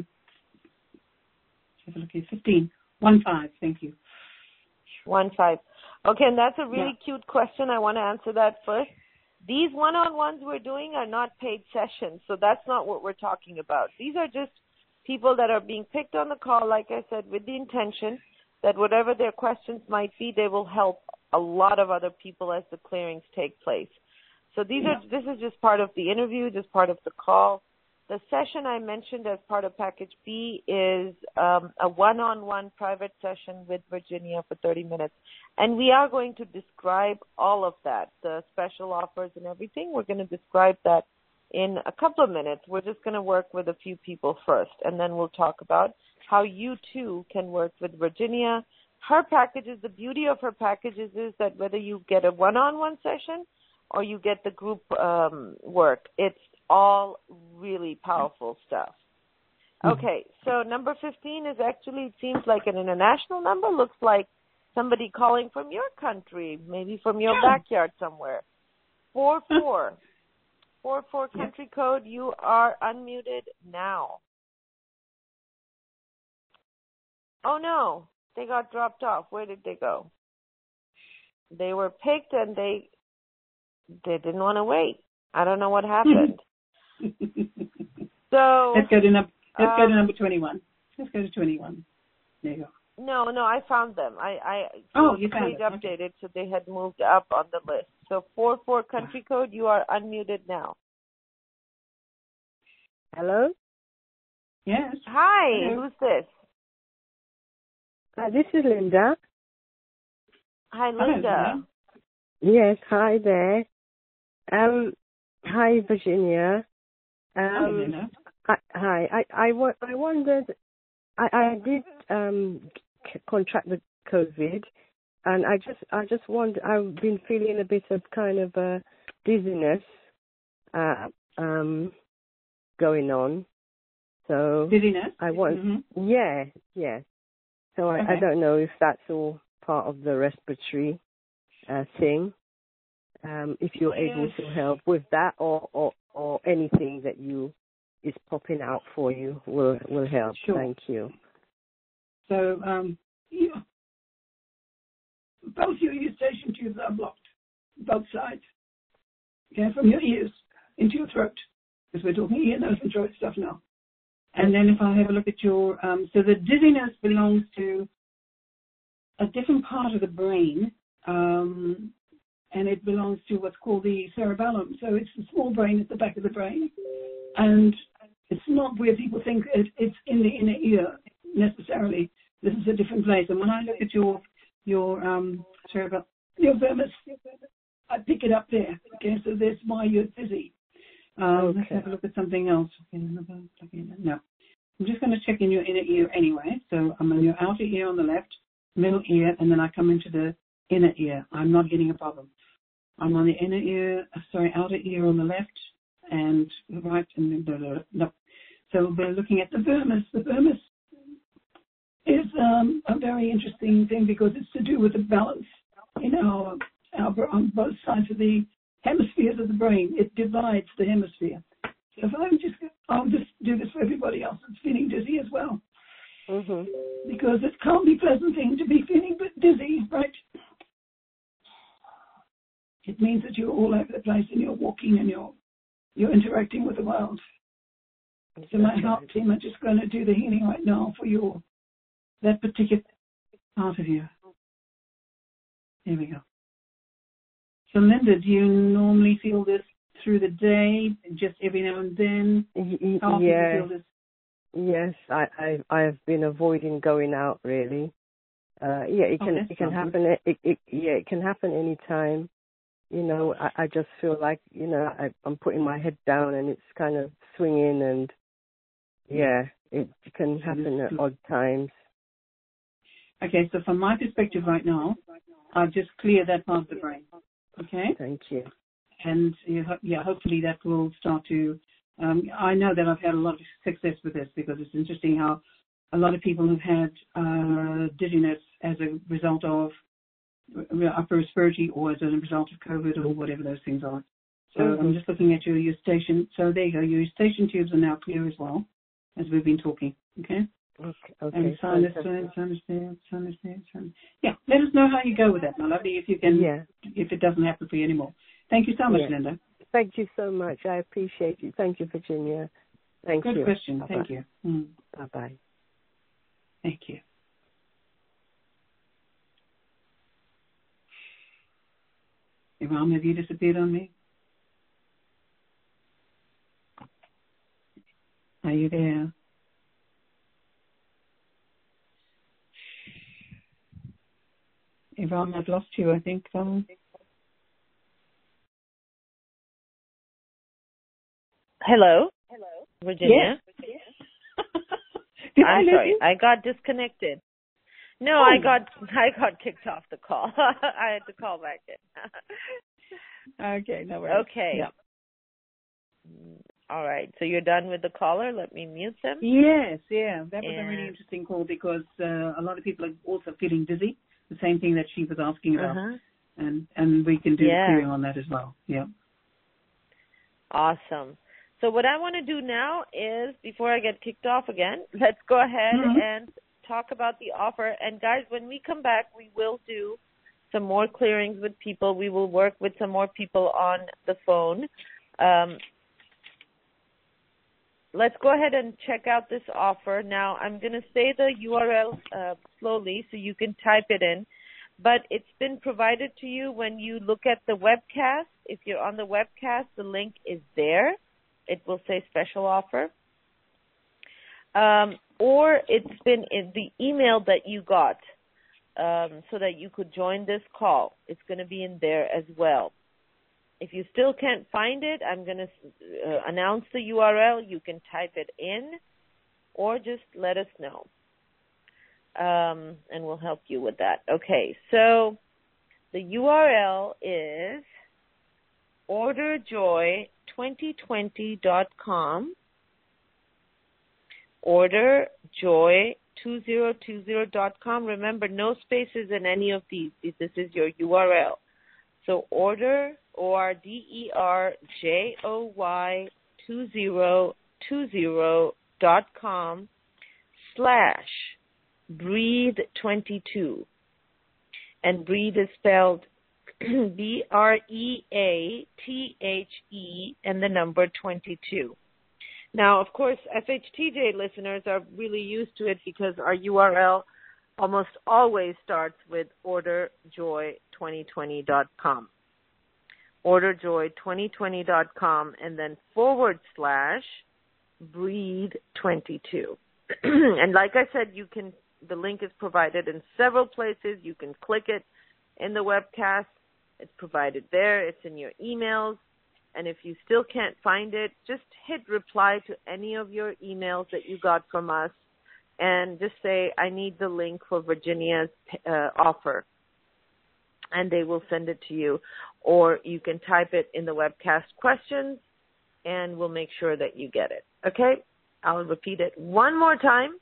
15. 15, thank you. 15. Okay, and that's a really cute question. I want to answer that first. These one-on-ones we're doing are not paid sessions, so that's not what we're talking about. These are just people that are being picked on the call, like I said, with the intention that whatever their questions might be, they will help a lot of other people as the clearings take place. So this is just part of the interview, just part of the call. The session I mentioned as part of Package B is a one-on-one private session with Virginia for 30 minutes. And we are going to describe all of that, the special offers and everything. We're going to describe that in a couple of minutes. We're just going to work with a few people first, and then we'll talk about how you, too, can work with Virginia. Her packages, the beauty of her packages is that whether you get a one-on-one session or you get the group work, it's all really powerful stuff. Okay, so number 15 is actually, it seems like an international number. Looks like somebody calling from your country, maybe from your backyard somewhere. 44 country code. You are unmuted now. Oh no, they got dropped off. Where did they go? They were picked and they didn't want to wait. I don't know what happened. So let's go to number 21. Let's go to 21. There you go. No, I found them. You found it. It. Updated, okay. So they had moved up on the list. So 44 country code, you are unmuted now. Hello? Yes. Hi, Hello. Who's this? This is Linda. Hi, Linda. Yes, hi there. Hi, Virginia. Hi, Linda. Hi. I wondered. I did contract the COVID, and I just wondered. I've been feeling a bit of kind of dizziness going on. So Dizziness? I want. Mm-hmm. Yeah. So I don't know if that's all part of the respiratory thing. If you're able to help with that, or anything that is popping out for you will help. Sure. Thank you. So both your eustachian tubes are blocked, both sides. Okay, from your ears into your throat, because we're talking ear, nose, and throat stuff now. And then if I have a look at your, so the dizziness belongs to a different part of the brain, and it belongs to what's called the cerebellum. So it's the small brain at the back of the brain. And it's not where people think it's in the inner ear necessarily. This is a different place. And when I look at your cerebellum, your vermis, I pick it up there. Okay, so that's why you're dizzy. Let's have a look at something else. No. I'm just going to check in your inner ear anyway. So I'm on your outer ear on the left, middle ear, and then I come into the inner ear. I'm not getting a problem. I'm on the outer ear on the left and right, and no. So we're looking at the vermis. The vermis is a very interesting thing because it's to do with the balance in our on both sides of the hemispheres of the brain. It divides the hemisphere. So if I'll just do this for everybody else that's feeling dizzy as well. Mm-hmm. Because it can't be a pleasant thing to be feeling dizzy, right? It means that you're all over the place and you're walking and you're interacting with the world. So my heart team are just going to do the healing right now for that particular part of you. There we go. So Linda, do you normally feel this through the day, just every now and then? How often do you feel this? Yes, I've been avoiding going out really. It can happen. It can happen anytime. You know, I just feel like, you know, I'm putting my head down and it's kind of swinging, and it can happen at odd times. Okay, so from my perspective right now, I'll just clear that part of the brain. Okay? Thank you. And hopefully that will start to, I know that I've had a lot of success with this because it's interesting how a lot of people have had dizziness as a result of upper respiratory or as a result of COVID or whatever those things are. So I'm just looking at your eustachian. So there you go. Your eustachian tubes are now clear as well, as we've been talking. Okay? Okay. And sinus there. Yeah, let us know how you go with that, my lovely, if you can, if it doesn't happen for you anymore. Thank you so much, Linda. Thank you so much. I appreciate you. Thank you, Virginia. Thank you. Good question. Bye-bye. Thank you. Bye-bye. Thank you. Mom, have you disappeared on me? Are you there? Yvonne, I've lost you, I think. Hello? Virginia? Yes. I'm sorry. I got disconnected. No, I got kicked off the call. I had to call back in. Okay, no worries. Okay. Yeah. All right. So you're done with the caller. Let me mute them. Yes, yeah. That was a really interesting call because a lot of people are also feeling dizzy. the same thing that she was asking about. And we can do clearing on that as well. Yeah. Awesome. So what I want to do now is, before I get kicked off again, let's go ahead and talk about the offer. And guys, when we come back, we will do some more clearings with people. We will work with some more people on the phone. Let's go ahead and check out this offer. Now, I'm going to say the URL slowly so you can type it in. But it's been provided to you when you look at the webcast. If you're on the webcast, the link is there. It will say special offer. Or it's been in the email that you got so that you could join this call. It's going to be in there as well. If you still can't find it, I'm going to announce the URL. You can type it in or just let us know. And we'll help you with that. Okay, so the URL is orderjoy2020.com, orderjoy2020.com. Remember, no spaces in any of these. This is your URL. So orderjoy2020.com/breathe22. And breathe is spelled BREATHE and the number 22. Now, of course, FHTJ listeners are really used to it because our URL almost always starts with orderjoy2020.com. orderjoy2020.com and then /breathe22. And like I said, the link is provided in several places. You can click it in the webcast. It's provided there. It's in your emails. And if you still can't find it, just hit reply to any of your emails that you got from us and just say, I need the link for Virginia's offer. And they will send it to you. Or you can type it in the webcast questions, and we'll make sure that you get it. Okay? I'll repeat it one more time.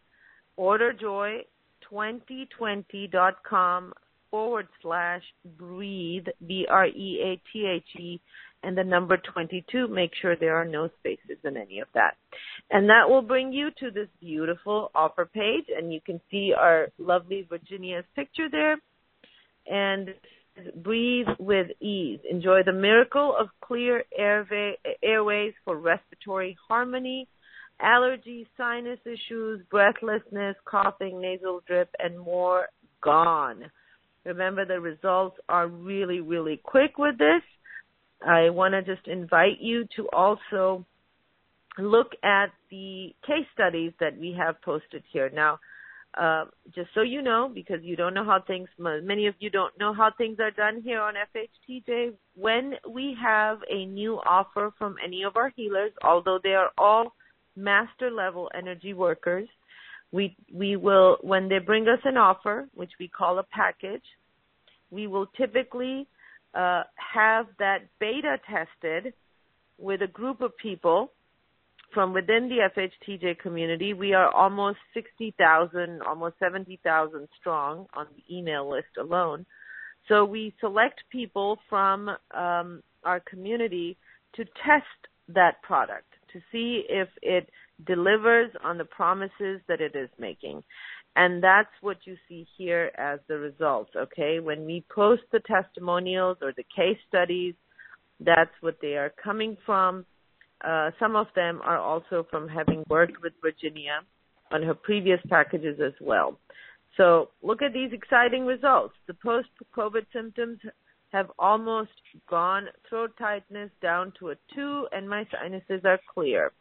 orderjoy2020.com /breathe, BREATHE, and the number 22. Make sure there are no spaces in any of that. And that will bring you to this beautiful offer page, and you can see our lovely Virginia's picture there. And breathe with ease. Enjoy the miracle of clear airways for respiratory harmony, allergies, sinus issues, breathlessness, coughing, nasal drip, and more gone. Remember, the results are really, really quick with this. I want to just invite you to also look at the case studies that we have posted here. Now, just so you know, because you don't know how many of you don't know how things are done here on FHTJ, when we have a new offer from any of our healers, although they are all master level energy workers, we will, when they bring us an offer, which we call a package, we will typically have that beta tested with a group of people from within the FHTJ community. We are almost 60,000, almost 70,000 strong on the email list alone. So we select people from our community to test that product, to see if it delivers on the promises that it is making. And that's what you see here as the results, okay? When we post the testimonials or the case studies, that's what they are coming from. Some of them are also from having worked with Virginia on her previous packages as well. So look at these exciting results. The post-COVID symptoms have almost gone, throat tightness down to a 2, and my sinuses are clear.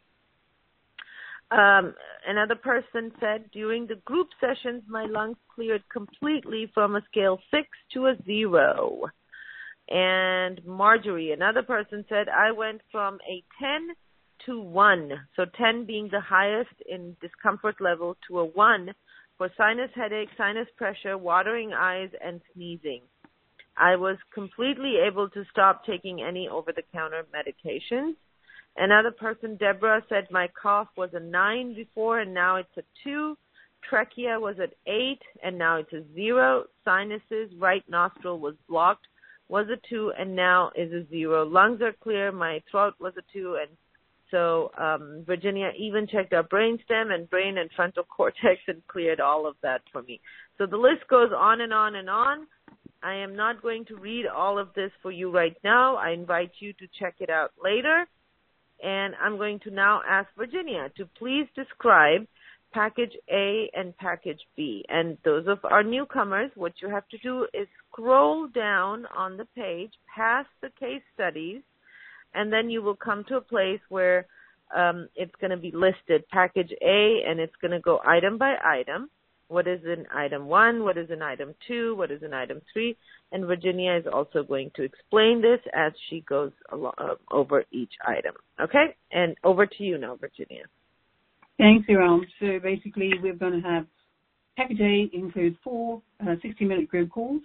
Another person said, during the group sessions, my lungs cleared completely from a scale 6 to a 0. And Marjorie, another person, said, I went from a 10 to 1, so 10 being the highest in discomfort level, to a 1 for sinus headache, sinus pressure, watering eyes, and sneezing. I was completely able to stop taking any over-the-counter medications. Another person, Deborah, said my cough was a 9 before and now it's a 2. trachea was at 8, and now it's a 0. Sinuses, right nostril was blocked, was a 2, and now is a 0. Lungs are clear. My throat was a 2, and so Virginia even checked our brainstem and brain and frontal cortex and cleared all of that for me. So the list goes on and on and on. I am not going to read all of this for you right now. I invite you to check it out later. And I'm going to now ask Virginia to please describe Package A and Package B. And those of our newcomers, what you have to do is scroll down on the page past the case studies, and then you will come to a place where it's going to be listed Package A, and it's going to go item by item. What is in item 1? What is in item 2? What is in item 3? And Virginia is also going to explain this as she goes over each item. Okay? And over to you now, Virginia. Thanks, Iram. So basically, we're going to have Package A includes 4 60-minute group calls,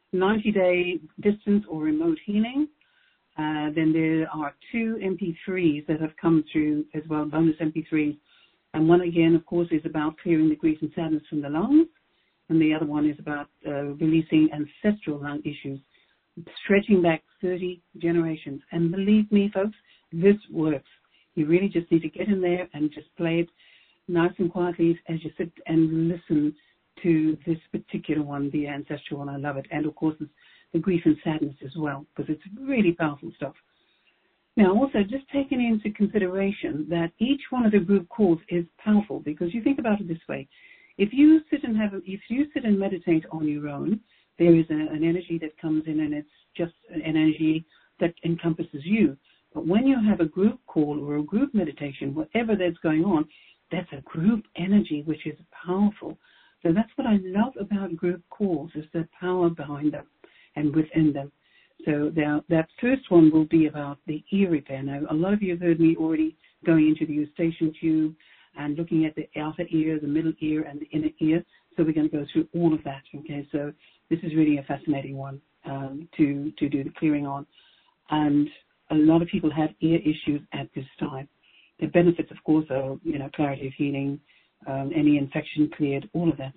90-day distance or remote healing. Then there are 2 MP3s that have come through as well, bonus MP3s. And one, again, of course, is about clearing the grief and sadness from the lungs. And the other one is about releasing ancestral lung issues, stretching back 30 generations. And believe me, folks, this works. You really just need to get in there and just play it nice and quietly as you sit and listen to this particular one, the ancestral one. I love it. And, of course, it's the grief and sadness as well, because it's really powerful stuff. Now, also, just taking into consideration that each one of the group calls is powerful, because you think about it this way. If you sit and meditate on your own, there is an energy that comes in, and it's just an energy that encompasses you. But when you have a group call or a group meditation, whatever that's going on, that's a group energy, which is powerful. So that's what I love about group calls, is the power behind them and within them. So that first one will be about the ear repair. Now, a lot of you have heard me already going into the eustachian tube and looking at the outer ear, the middle ear, and the inner ear. So we're going to go through all of that, okay? So this is really a fascinating one to do the clearing on. And a lot of people have ear issues at this time. The benefits, of course, are, clarity of healing, any infection cleared, all of that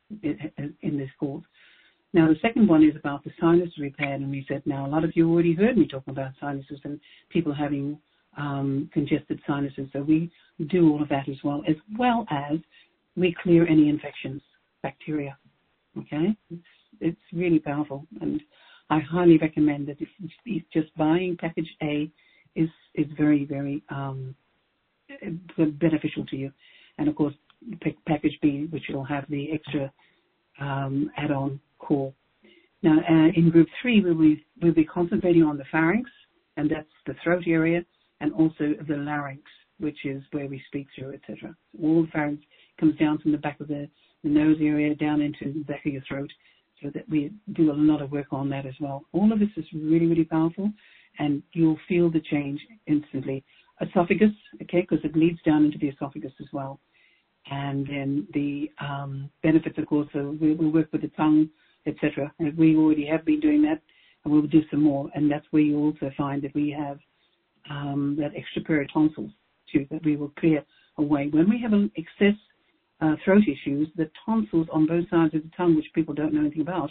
in this course. Now, the second one is about the sinus repair and reset. Now, a lot of you already heard me talking about sinuses and people having congested sinuses. So we do all of that as well as we clear any infections, bacteria. Okay? It's really powerful. And I highly recommend that if just buying Package A is very, very beneficial to you. And, of course, Package B, which will have the extra add-on call. Now, in Group 3, we'll be concentrating on the pharynx, and that's the throat area, and also the larynx, which is where we speak through, etc. All the pharynx comes down from the back of the nose area down into the back of your throat, so that we do a lot of work on that as well. All of this is really, really powerful, and you'll feel the change instantly. Esophagus, okay, because it leads down into the esophagus as well. And then the benefits, of course, we'll work with the tongue, etc. And we already have been doing that, and we'll do some more. And that's where you also find that we have that extra pair of tonsils, too, that we will clear away. When we have excess throat issues, the tonsils on both sides of the tongue, which people don't know anything about,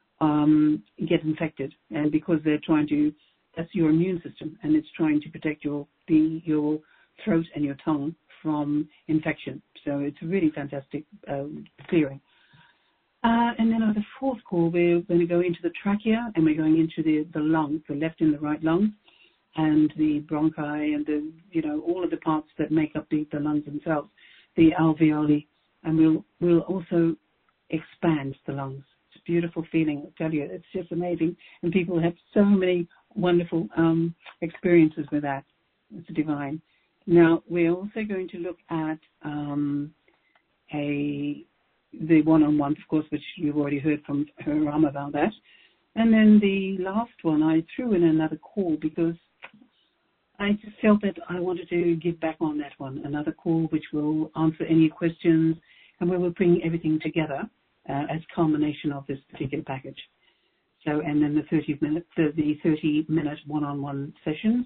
get infected. And because they're that's your immune system, and it's trying to protect your throat and your tongue from infection. So it's a really fantastic clearing. And then on the fourth call, we're going to go into the trachea, and we're going into the lungs, the left and the right lungs, and the bronchi, and all of the parts that make up the lungs themselves, the alveoli, and we'll also expand the lungs. It's a beautiful feeling, I tell you. It's just amazing, and people have so many wonderful experiences with that. It's divine. Now, we're also going to look at the one-on-one, of course, which you've already heard from Ram about that. And then the last one, I threw in another call because I just felt that I wanted to give back on that one, another call which will answer any questions, and we will bring everything together as culmination of this particular package. So, and then the 30-minute one-on-one sessions,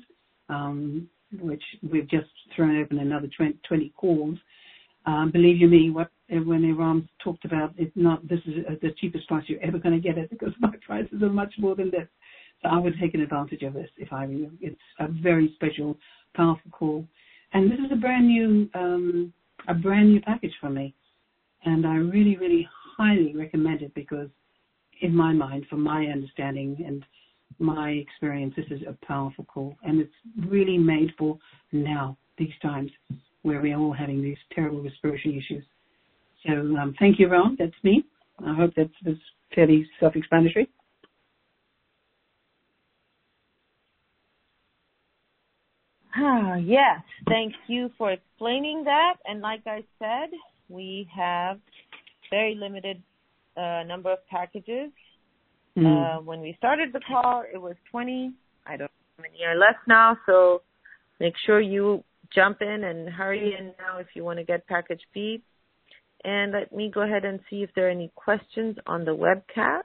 which we've just thrown open another 20 calls. Believe you me, what when Iran talked about it, this is the cheapest price you're ever going to get it, because my prices are much more than this. So I would take an advantage of this if I were you. It's a very special, powerful call, and this is a brand new package for me, and I really, really highly recommend it, because in my mind, from my understanding and my experience, this is a powerful call, and it's really made for now, these times where we are all having these terrible respiratory issues. So thank you, Ron. That's me. I hope that was fairly self-explanatory. Yes, thank you for explaining that. And like I said, we have very limited number of packages. When we started the call, it was 20. I don't know how many are left now, so make sure you jump in and hurry in now if you want to get package B. And let me go ahead and see if there are any questions on the webcast.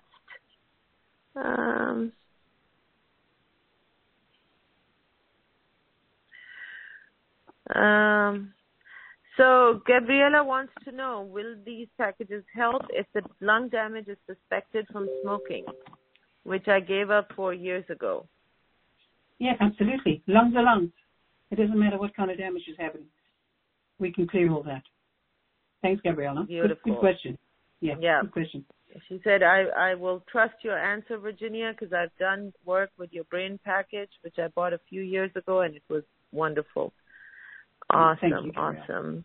So Gabriela wants to know, will these packages help if the lung damage is suspected from smoking, which I gave up 4 years ago? Yeah, absolutely. Lungs are lungs. It doesn't matter what kind of damage is happening. We can clear all that. Thanks, Gabriela. Beautiful. Good question. Yeah, good question. She said, I will trust your answer, Virginia, because I've done work with your brain package, which I bought a few years ago, and it was wonderful. Awesome, Thank you, awesome.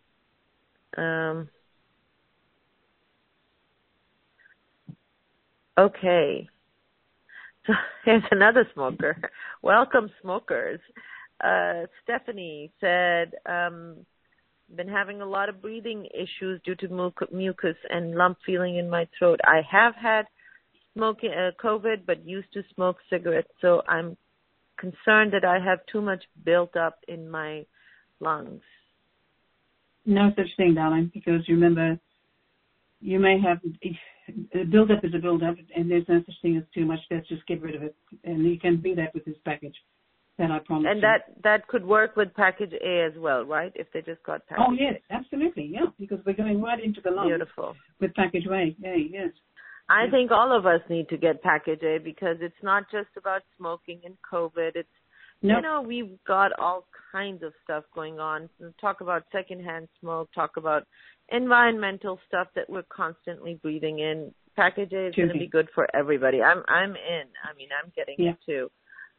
Okay. So here's another smoker. Welcome, smokers. Stephanie said, been having a lot of breathing issues due to mucus and lump feeling in my throat. I have had smoking COVID, but used to smoke cigarettes, so I'm concerned that I have too much built up in my lungs. No such thing, darling, because remember, you may have a build-up is a build-up, and there's no such thing as too much. Let's just get rid of it, and you can be that with this package. That I promise. And that could work with package A as well, right? If they just got package. Oh yes, absolutely, yeah, because we're going right into the lungs. Beautiful. With package A, yes. I think all of us need to get package A, because it's not just about smoking and COVID. It's we've got all kinds of stuff going on. Talk about secondhand smoke, talk about environmental stuff that we're constantly breathing in. Package A is going to be good for everybody. I'm in. I mean, I'm getting it too.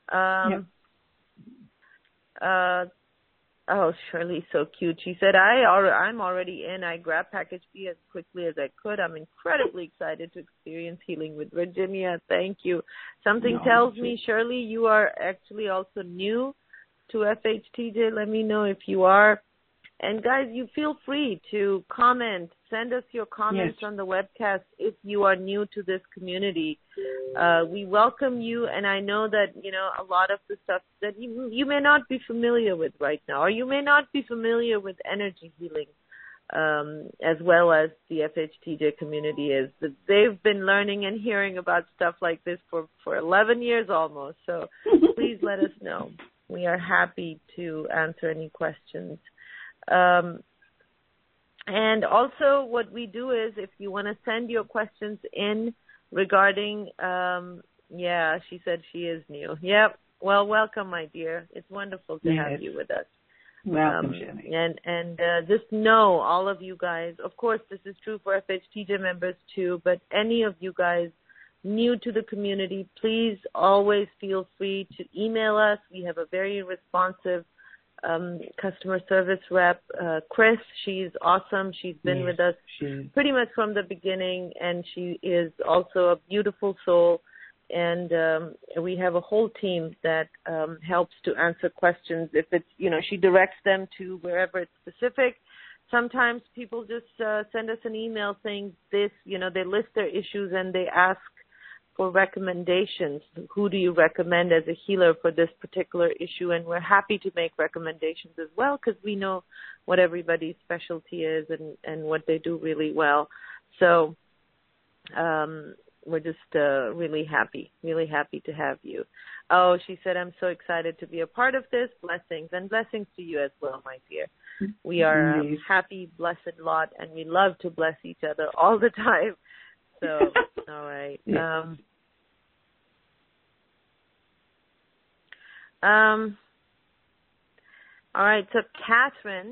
Shirley's so cute. She said, I'm already in. I grabbed package B as quickly as I could. I'm incredibly excited to experience healing with Virginia. Thank you. Something tells me, Shirley, you are actually also new to FHTJ. Let me know if you are. And guys, you feel free to comment. Send us your comments on the webcast if you are new to this community. We welcome you, and I know that, a lot of the stuff that you may not be familiar with right now, or you may not be familiar with energy healing, as well as the FHTJ community is. They've been learning and hearing about stuff like this for 11 years almost, so please let us know. We are happy to answer any questions. And also what we do is, if you want to send your questions in regarding, she said she is new. Yep. Well, welcome, my dear. It's wonderful to have you with us. Welcome, Jenny. And just know, all of you guys, of course, this is true for FHTJ members too, but any of you guys new to the community, please always feel free to email us. We have a very responsive customer service rep, Chris. She's awesome. She's been with us pretty much from the beginning, and she is also a beautiful soul. And we have a whole team that helps to answer questions. If it's, she directs them to wherever it's specific. Sometimes people just send us an email saying this, they list their issues and they ask for recommendations. Who do you recommend as a healer for this particular issue? And we're happy to make recommendations as well, because we know what everybody's specialty is and what they do really well. So we're just really happy to have you. Oh, she said, I'm so excited to be a part of this. Blessings, and blessings to you as well, my dear. We are a happy, blessed lot, and we love to bless each other all the time. So, all right. Yeah. All right, so Catherine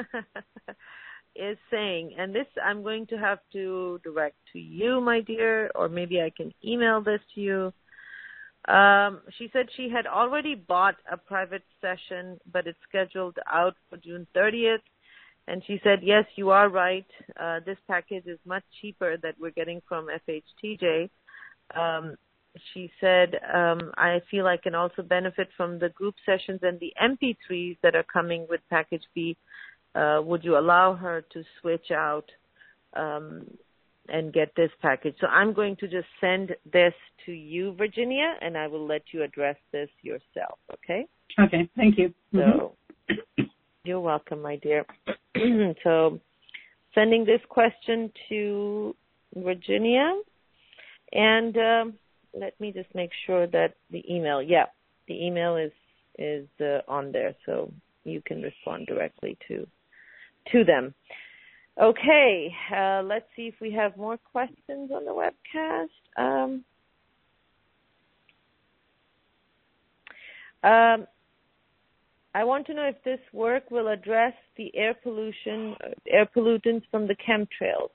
is saying, and this I'm going to have to direct to you, my dear, or maybe I can email this to you. She said she had already bought a private session, but it's scheduled out for June 30th. And she said, yes, you are right. This package is much cheaper that we're getting from FHTJ. She said, I feel I can also benefit from the group sessions and the MP3s that are coming with package B. Would you allow her to switch out and get this package? So I'm going to just send this to you, Virginia, and I will let you address this yourself, okay? Okay, thank you. So you're welcome, my dear. So sending this question to Virginia, and let me just make sure that the email is on there, so you can respond directly to them. Okay, let's see if we have more questions on the webcast. I want to know if this work will address the air pollutants from the chemtrails.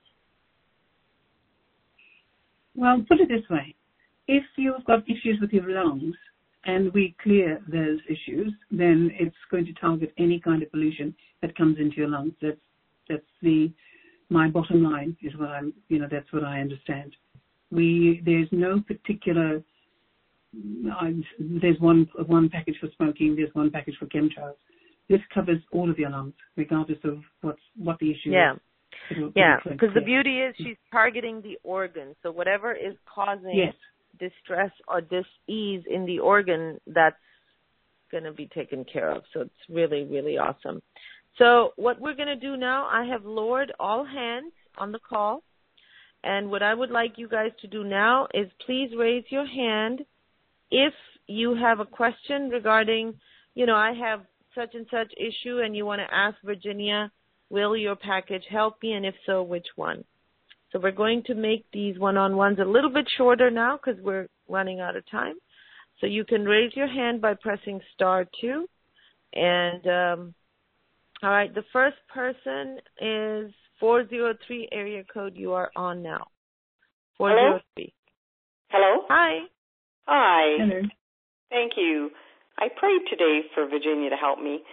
Well, put it this way. If you've got issues with your lungs and we clear those issues, then it's going to target any kind of pollution that comes into your lungs. That's my bottom line is what that's what I understand. There's no particular, there's one package for smoking, there's one package for chemtrails. This covers all of your lungs, regardless of what the issue is. Yeah, because the beauty is she's targeting the organ. So whatever is causing distress or dis-ease in the organ, that's going to be taken care of. So it's really, really awesome. So what we're going to do now, I have lowered all hands on the call. And what I would like you guys to do now is please raise your hand if you have a question regarding, I have such and such issue and you want to ask Virginia, will your package help me? And if so, which one? So we're going to make these one-on-ones a little bit shorter now because we're running out of time. So you can raise your hand by pressing *2. And all right, the first person is 403 area code. You are on now. 403. Hello? Hi. Hi. Hello. Thank you. I prayed today for Virginia to help me.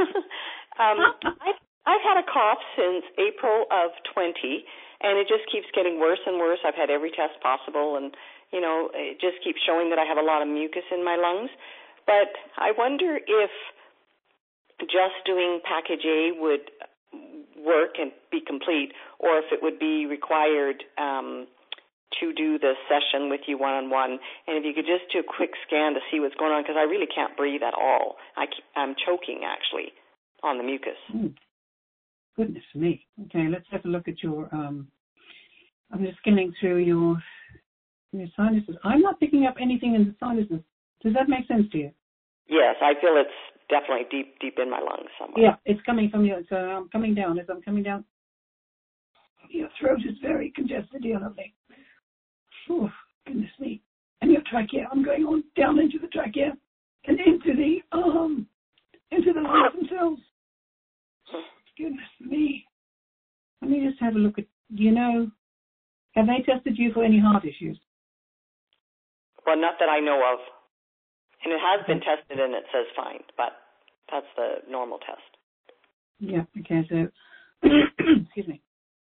I've had a cough since April of 20, and it just keeps getting worse and worse. I've had every test possible, and, it just keeps showing that I have a lot of mucus in my lungs. But I wonder if just doing package A would work and be complete, or if it would be required to do the session with you one-on-one. And if you could just do a quick scan to see what's going on, because I really can't breathe at all. I'm choking, actually, on the mucus. Goodness me. Okay, let's have a look at your, I'm just scanning through your sinuses. I'm not picking up anything in the sinuses. Does that make sense to you? Yes, I feel it's definitely deep in my lungs somewhere. Yeah, it's coming from you. So I'm coming down. As I'm coming down, your throat is very congested, dear lovely. Oh, goodness me. And your trachea. I'm going on down into the trachea and into the lungs themselves. Goodness me. Let me just have a look at, have they tested you for any heart issues? Well, not that I know of. And it has been tested and it says fine, but that's the normal test. Yeah, okay, so, excuse me.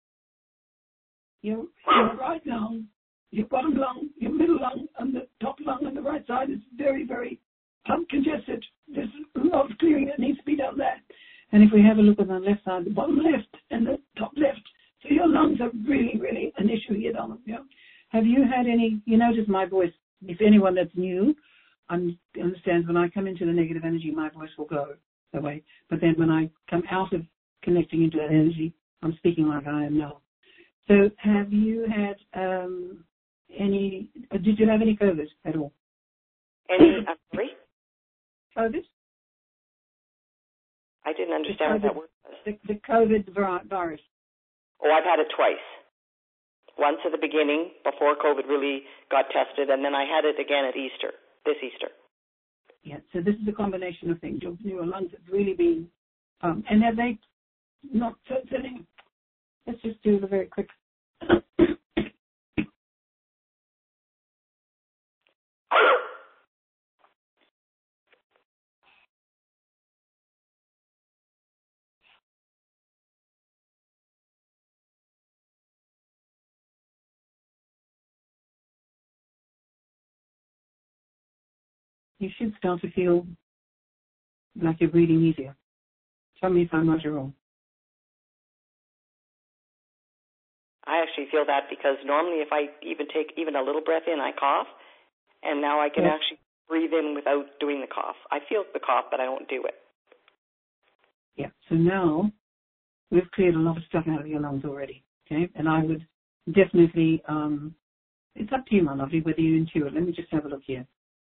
Your right lung, your bottom lung, your middle lung, and the top lung on the right side is very, very congested. There's a lot of clearing that needs to be done there. And if we have a look on the left side, the bottom left and the top left, so your lungs are really, really an issue here, Donald. Yeah. Have you had any, you notice my voice, if anyone that's new understands when I come into the negative energy, my voice will go away. But then when I come out of connecting into that energy, I'm speaking like I am now. So have you had did you have any COVID at all? I'm sorry? COVID? I didn't understand what that word was. The COVID virus. Oh, I've had it twice. Once at the beginning, before COVID really got tested, and then I had it again at Easter, this Easter. Yeah, so this is a combination of things. Your lungs have really been, and have they not filling? Let's just do the very quick. You should start to feel like you're breathing easier. Tell me if I'm right or wrong. I actually feel that because normally if I even take even a little breath in, I cough, and now I can actually breathe in without doing the cough. I feel the cough, but I don't do it. Yeah, so now we've cleared a lot of stuff out of your lungs already, okay? And I would definitely, it's up to you, my lovely, whether you intuit. Let me just have a look here.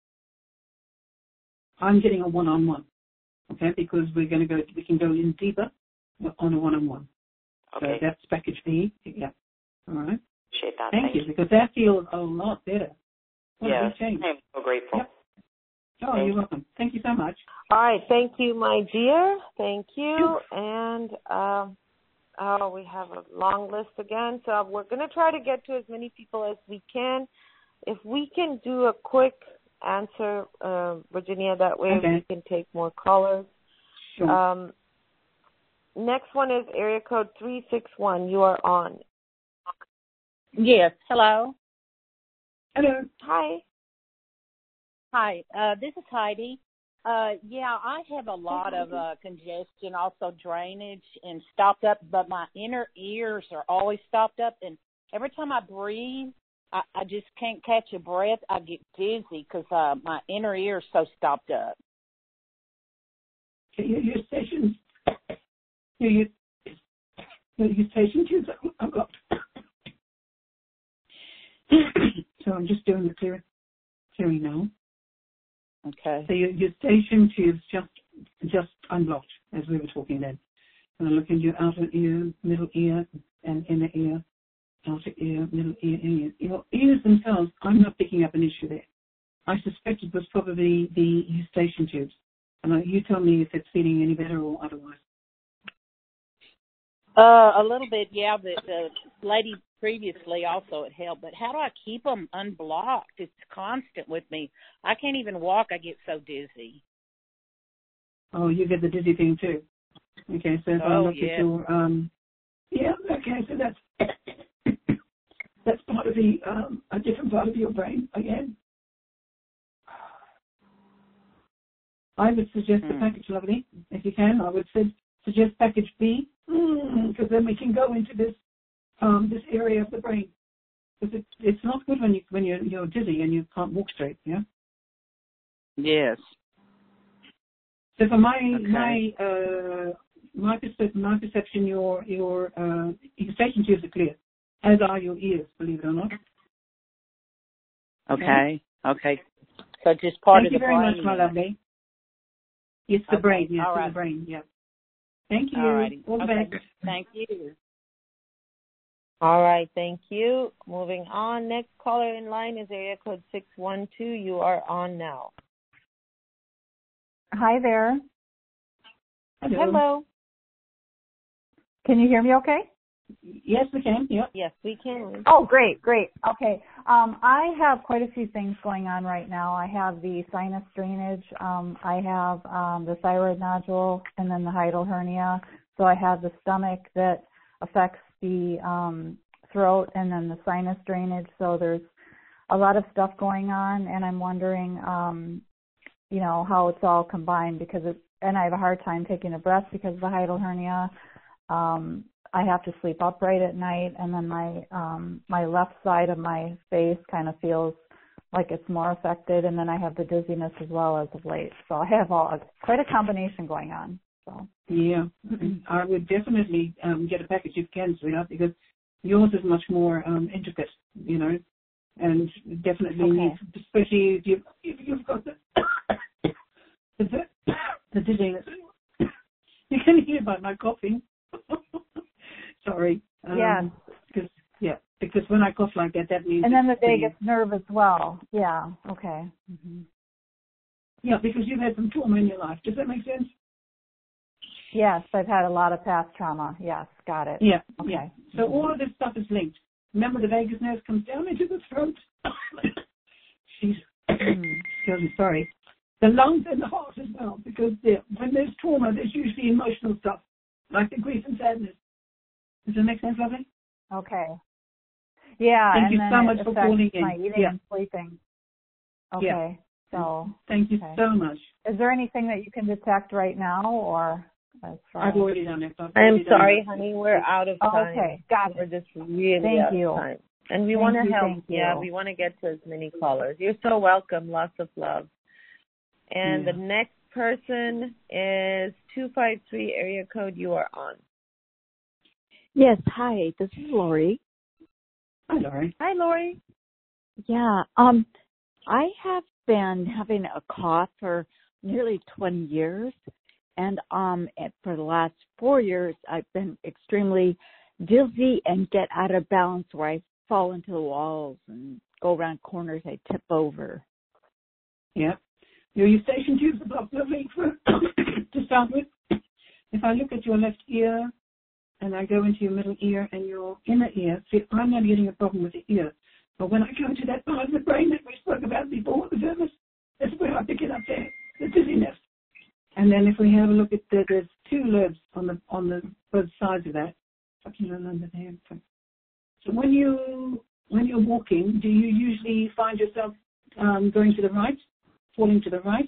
I'm getting a one-on-one, okay, because we can go in deeper on a one-on-one. Okay. So that's package B. Yeah. All right. Appreciate that. Thank you, because that feels a lot better. Yes, I'm so grateful. Yep. Oh, you're welcome. Thank you so much. All right. Thank you, my dear. Thank you. And, we have a long list again, so we're going to try to get to as many people as we can. If we can do a quick answer, Virginia, that way we can take more callers. Sure. Next one is area code 361. You are on. Yes. Hello. Hello. Hi. Hi. This is Heidi. Yeah, I have a lot of congestion, also drainage and stopped up, but my inner ears are always stopped up, and every time I breathe, I just can't catch a breath. I get dizzy because my inner ear is so stopped up. Your station, your station tubes are blocked. So I'm just doing the clearing now. Okay. So your station tubes just unblocked as we were talking then. And I look in your outer ear, middle ear, and inner ear. Outer ear, middle ear, inner ear. Your ears themselves, I'm not picking up an issue there. I suspect it was probably the eustachian tubes. And you tell me if it's feeling any better or otherwise. A little bit, yeah. The lady previously also it helped. But how do I keep them unblocked? It's constant with me. I can't even walk. I get so dizzy. Oh, you get the dizzy thing too. Okay, so if I look at your, okay, so that's part of the, a different part of your brain again. I would suggest the package, lovely, if you can. I would suggest package B, because then we can go into this this area of the brain. Because it's not good when you're dizzy and you can't walk straight. Yeah. Yes. So for my perception, your eustachian tubes are clear, as are your ears, believe it or not. Okay. So just part of the brain. Thank you very much, my lovely. It's the brain. Yes, it's the brain. Yeah. Thank you. All the best. Thank you. All right. Thank you. Moving on. Next caller in line is area code 612. You are on now. Hi there. Hello. Can you hear me okay? Yes, we can. Yep. Yes, we can. Oh, great. Okay. I have quite a few things going on right now. I have the sinus drainage. I have the thyroid nodule and then the hiatal hernia. So I have the stomach that affects the throat and then the sinus drainage. So there's a lot of stuff going on, and I'm wondering, how it's all combined and I have a hard time taking a breath because of the hiatal hernia. I have to sleep upright at night, and then my left side of my face kind of feels like it's more affected, and then I have the dizziness as well as of late. So I have quite a combination going on. So yeah, I would definitely get a package if you can, sweetheart, because yours is much more intricate. and definitely needs, especially if you've got the dizziness. You can hear by my coughing. Sorry. Because when I cough like that, that means. And then the vagus nerve as well. Yeah. Okay. Mm-hmm. Yeah, because you've had some trauma in your life. Does that make sense? Yes, I've had a lot of past trauma. Yes, got it. Yeah. Okay. Yeah. So all of this stuff is linked. Remember, the vagus nerve comes down into the throat. Excuse me, sorry. The lungs and the heart as well, because when there's trauma, there's usually emotional stuff, like the grief and sadness. Does that make sense, lovely? Okay. Yeah. Thank you so much for calling in. My eating and sleeping. Okay. Yeah. So. Thank you so much. Is there anything that you can detect right now, or? I've already done it. I'm sorry, honey. We're out of time. Okay, got it. We're just really out of time. And we want to help. Yeah, we want to get to as many callers. You're so welcome. Lots of love. And the next person is 253 area code. You are on. Yes. Hi, this is Lori. Hi, Lori. Hi, Lori. Yeah. I have been having a cough for nearly 20 years. And for the last 4 years, I've been extremely dizzy and get out of balance where I fall into the walls and go around corners. I tip over. Yeah. Your eustachian tubes are blocked, lovely. To start with, if I look at your left ear and I go into your middle ear and your inner ear, see, I'm not getting a problem with the ear. But when I go to that part of the brain that we spoke about before, the nervous, that's where I pick it up there, the dizziness. And then if we have a look at there's two lobes on the both sides of that. So when you're walking, do you usually find yourself going to the right, falling to the right?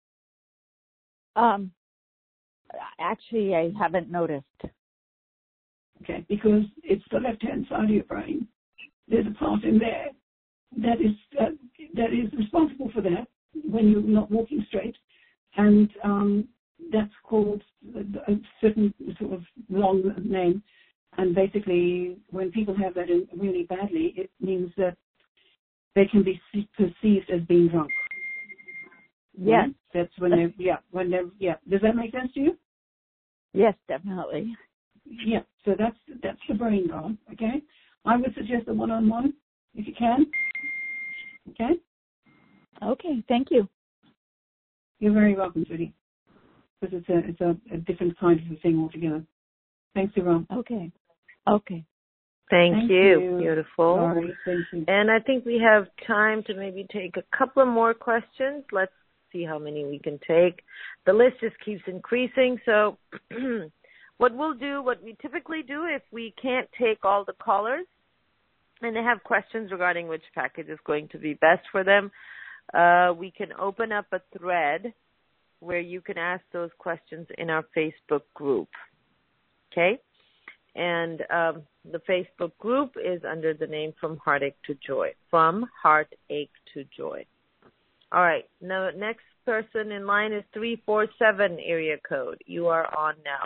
Actually, I haven't noticed. Okay, because it's the left-hand side of your brain. There's a part in there that is responsible for that when you're not walking straight. And that's called a certain sort of long name. And basically, when people have that really badly, it means that they can be perceived as being drunk. Yes. That's when they're. Does that make sense to you? Yes, definitely. Yeah. So that's the brain gone. Okay. I would suggest a one-on-one if you can. Okay. Okay. Thank you. You're very welcome, Judy. Because it's a different kind of a thing altogether. Thanks, Yvonne. Okay. Thank you. Beautiful. Sorry. Thank you. And I think we have time to maybe take a couple of more questions. Let's see how many we can take. The list just keeps increasing. So what we typically do if we can't take all the callers and they have questions regarding which package is going to be best for them, we can open up a thread where you can ask those questions in our Facebook group. Okay? And the Facebook group is under the name From Heartache to Joy. From Heartache to Joy. All right. Now, next person in line is 347 area code. You are on now.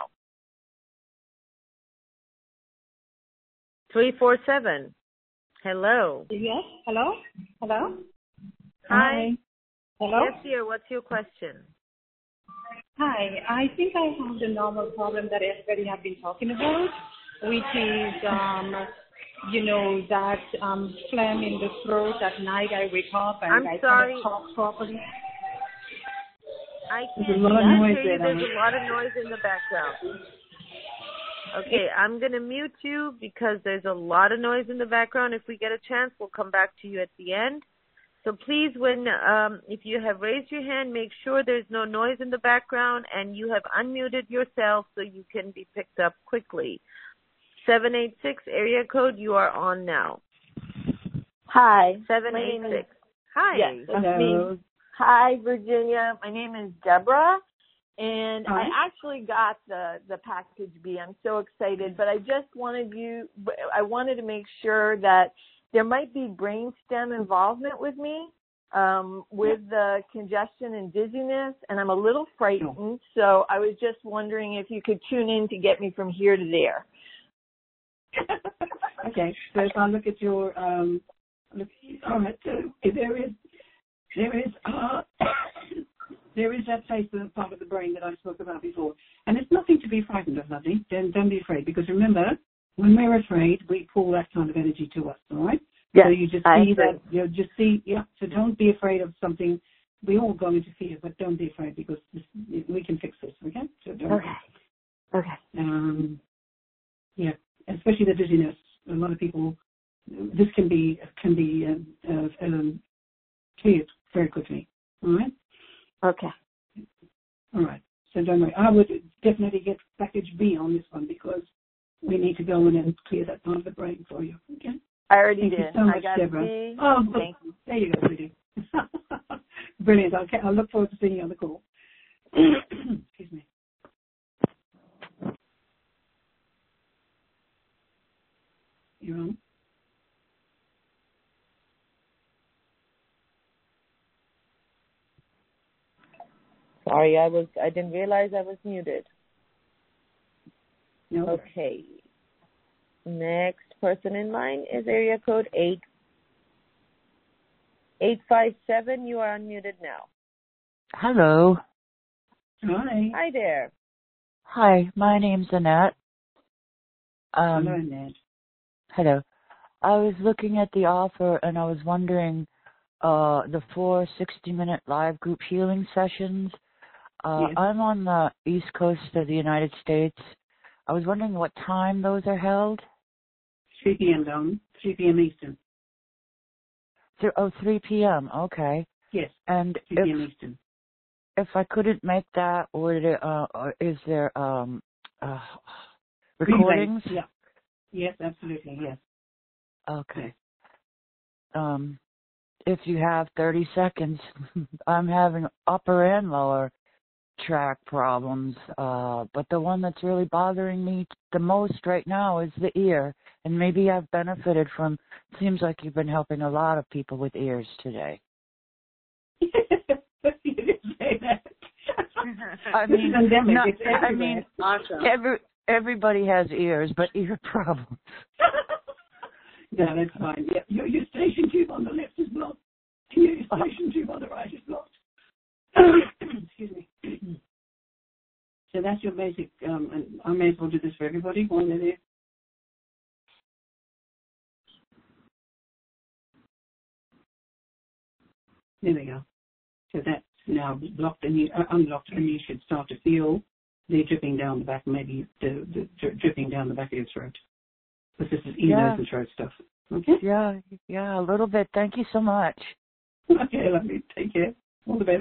347. Hello. Yes. Hello. Hi. Hello. Yes, dear. What's your question? Hi. I think I have the normal problem that everybody has been talking about, which is, that phlegm in the throat at night. I wake up and I cannot talk properly. I can't hear you. There's a lot of noise in the background. Okay, I'm going to mute you because there's a lot of noise in the background. If we get a chance, we'll come back to you at the end. So please, if you have raised your hand, make sure there's no noise in the background and you have unmuted yourself so you can be picked up quickly. 786 area code, you are on now. Hi. 786. Hi. Yes, hello. me. Hi, Virginia. My name is Deborah, and I actually got the package B. I'm so excited, but I wanted to make sure that there might be brainstem involvement with me, with the congestion and dizziness, and I'm a little frightened, so I was just wondering if you could tune in to get me from here to there. Okay, so if I look at your Look, all right. So there is that place, the part of the brain that I spoke about before, and it's nothing to be frightened of, lovely. Don't be afraid, because remember, when we're afraid, we pull that kind of energy to us. All right. Yes, so you just see that. You just see. Yeah. So don't be afraid of something. We all go into fear, but don't be afraid, because we can fix this. Okay. So don't. Okay. Yeah. Especially the dizziness. A lot of people. This can be cleared very quickly. All right. Okay. All right. So don't worry. I would definitely get package B on this one, because we need to go in and clear that part of the brain for you. Okay. I already Thank did. You so much, I got Deborah. B. Oh, thank you. There you go, sweetie. Brilliant. I'll look forward to seeing you on the call. Excuse me. You're on. Sorry, I didn't realize I was muted. No. Okay. Next person in line is area code 857. You are unmuted now. Hello. Hi. Hi there. Hi, my name's Annette. Hello, Annette. Hello. I was looking at the offer and I was wondering, the 4 60-minute live group healing sessions. Yes. I'm on the East Coast of the United States. I was wondering what time those are held. 3 p.m. down. 3 p.m. Eastern. 3 p.m. Okay. Yes. And 3 p.m. Eastern. If I couldn't make that, would it, is there recordings? Yeah. Yes, absolutely. Yes. Okay. If you have 30 seconds, I'm having upper and lower track problems, but the one that's really bothering me the most right now is the ear, and maybe I've benefited from, it seems like you've been helping a lot of people with ears today. You didn't say that. I mean, awesome. Everybody has ears, but ear problems. No, that's fine. Yeah, your station tube on the left is blocked. Your station tube on the right is blocked. Excuse me. So that's your basic, and I may as well do this for everybody while they're there. There we go. So that's now blocked and unlocked, and you should start to feel the dripping down the back, maybe the dripping down the back of your throat. But this is ear, nose, and throat stuff. Okay? Yeah, a little bit. Thank you so much. Okay, let me take care. All the best.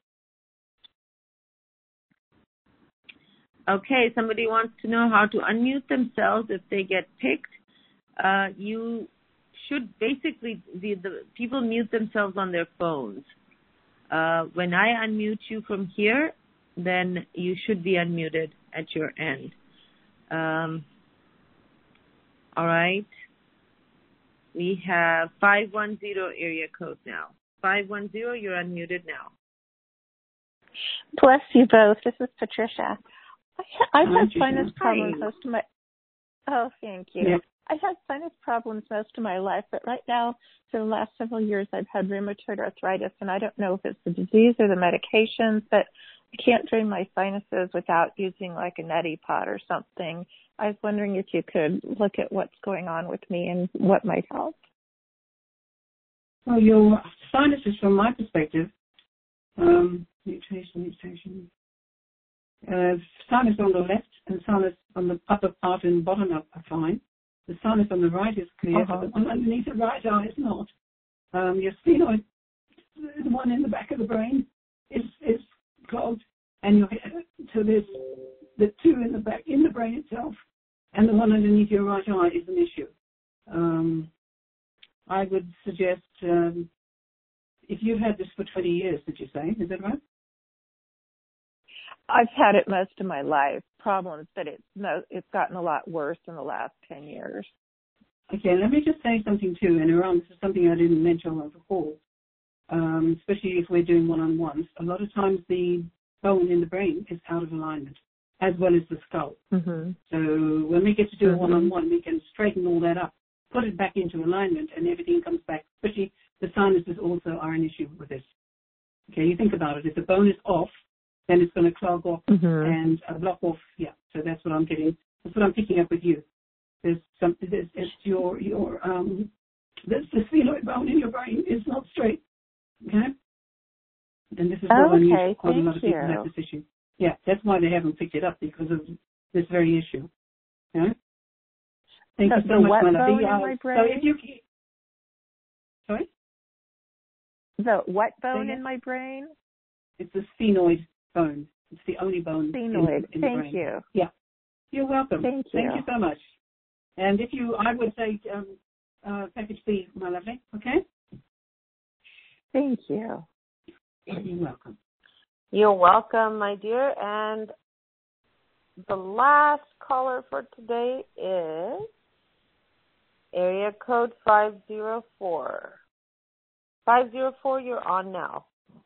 Okay, somebody wants to know how to unmute themselves if they get picked. You should basically, the people mute themselves on their phones. When I unmute you from here, then you should be unmuted at your end. All right. We have 510 area code now. 510, you're unmuted now. Bless you both. This is Patricia. I've had sinus problems most of my... Oh, thank you. Yeah. I've had sinus problems most of my life, but right now, for the last several years, I've had rheumatoid arthritis, and I don't know if it's the disease or the medications, but I can't drain my sinuses without using like a neti pot or something. I was wondering if you could look at what's going on with me and what might help. Well, your sinuses, from my perspective, mutation. Sinus on the left and sinus on the upper part and bottom are fine. The sinus on the right is clear, but the one underneath the right eye is not. Your sphenoid, the one in the back of the brain, is clogged, and so there's the two in the back in the brain itself, and the one underneath your right eye is an issue. I would suggest, if you've had this for 20 years, did you say? Is that right? I've had it most of my life, problems, but it's gotten a lot worse in the last 10 years. Okay, let me just say something too, and Iran, this is something I didn't mention on the call, especially if we're doing one-on-ones. A lot of times the bone in the brain is out of alignment, as well as the skull. Mm-hmm. So when we get to do a one-on-one, we can straighten all that up. put it back into alignment and everything comes back. Especially the sinuses also are an issue with this. Okay, you think about it. If the bone is off, then it's going to clog off and block off. Yeah, so that's what I'm getting. That's what I'm picking up with you. There's your the sphenoid bone in your brain is not straight. Okay, and this is what unusual. Quite a lot of people have this issue. Yeah, that's why they haven't picked it up, because of this very issue. Yeah. Thank you so much, my lovely. So if you sorry. The what bone in my brain? It's the sphenoid bone. It's the only bone in the brain. Thank you. Yeah. You're welcome. Thank you. Thank you so much. And if you, I would say package B, my lovely. Okay? Thank you. You're welcome. You're welcome, my dear. And the last caller for today is area code 504. 504, you're on now.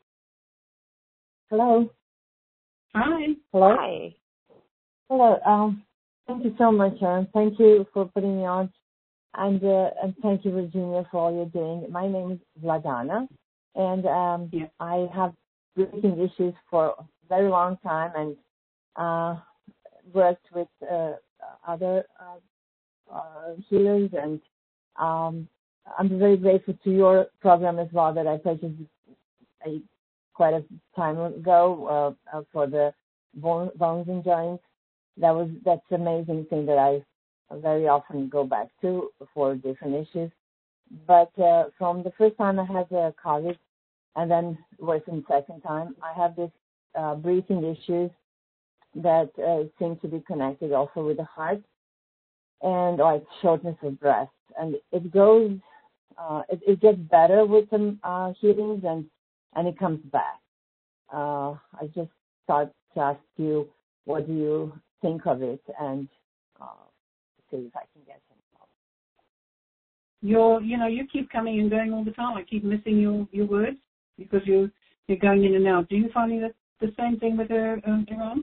Hello. Hi. Hello. Hi. Hello. Thank you so much, Sharon. Thank you for putting me on, and thank you, Virginia, for all you're doing. My name is Vladana, and I have breathing issues for a very long time, and worked with other healers, and I'm very grateful to your program as well that I purchased quite a time ago for the bones and joints. That's an amazing thing that I very often go back to for different issues. But from the first time I had COVID, and then working the second time, I have this breathing issues that seem to be connected also with the heart, and like shortness of breath. And it goes, it gets better with some healings, and it comes back. I just thought to ask you, what do you think of it, and see if I can get some help. You keep coming and going all the time. I keep missing your words because you're going in and out. Do you find that the same thing with Iran?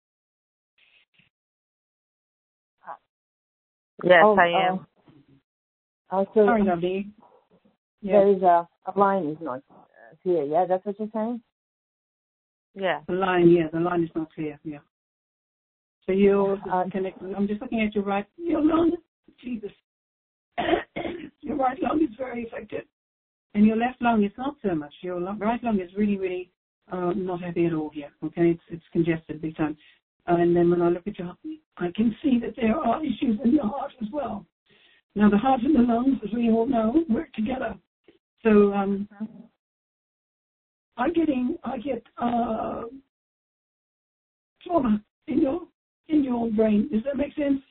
Yes, I am. Also, sorry, lovely. There is a line is not clear. Yeah, that's what you're saying? Yeah. The line is not clear. Yeah. So you're connected. I'm just looking at your lung. Jesus. Your right lung is very affected, and your left lung is not so much. Your right lung is really, really not happy at all here. Okay, it's congested big time. And then when I look at your, I can see that there are issues in your heart as well. Now the heart and the lungs, as we all know, work together. So I get trauma in your brain. Does that make sense?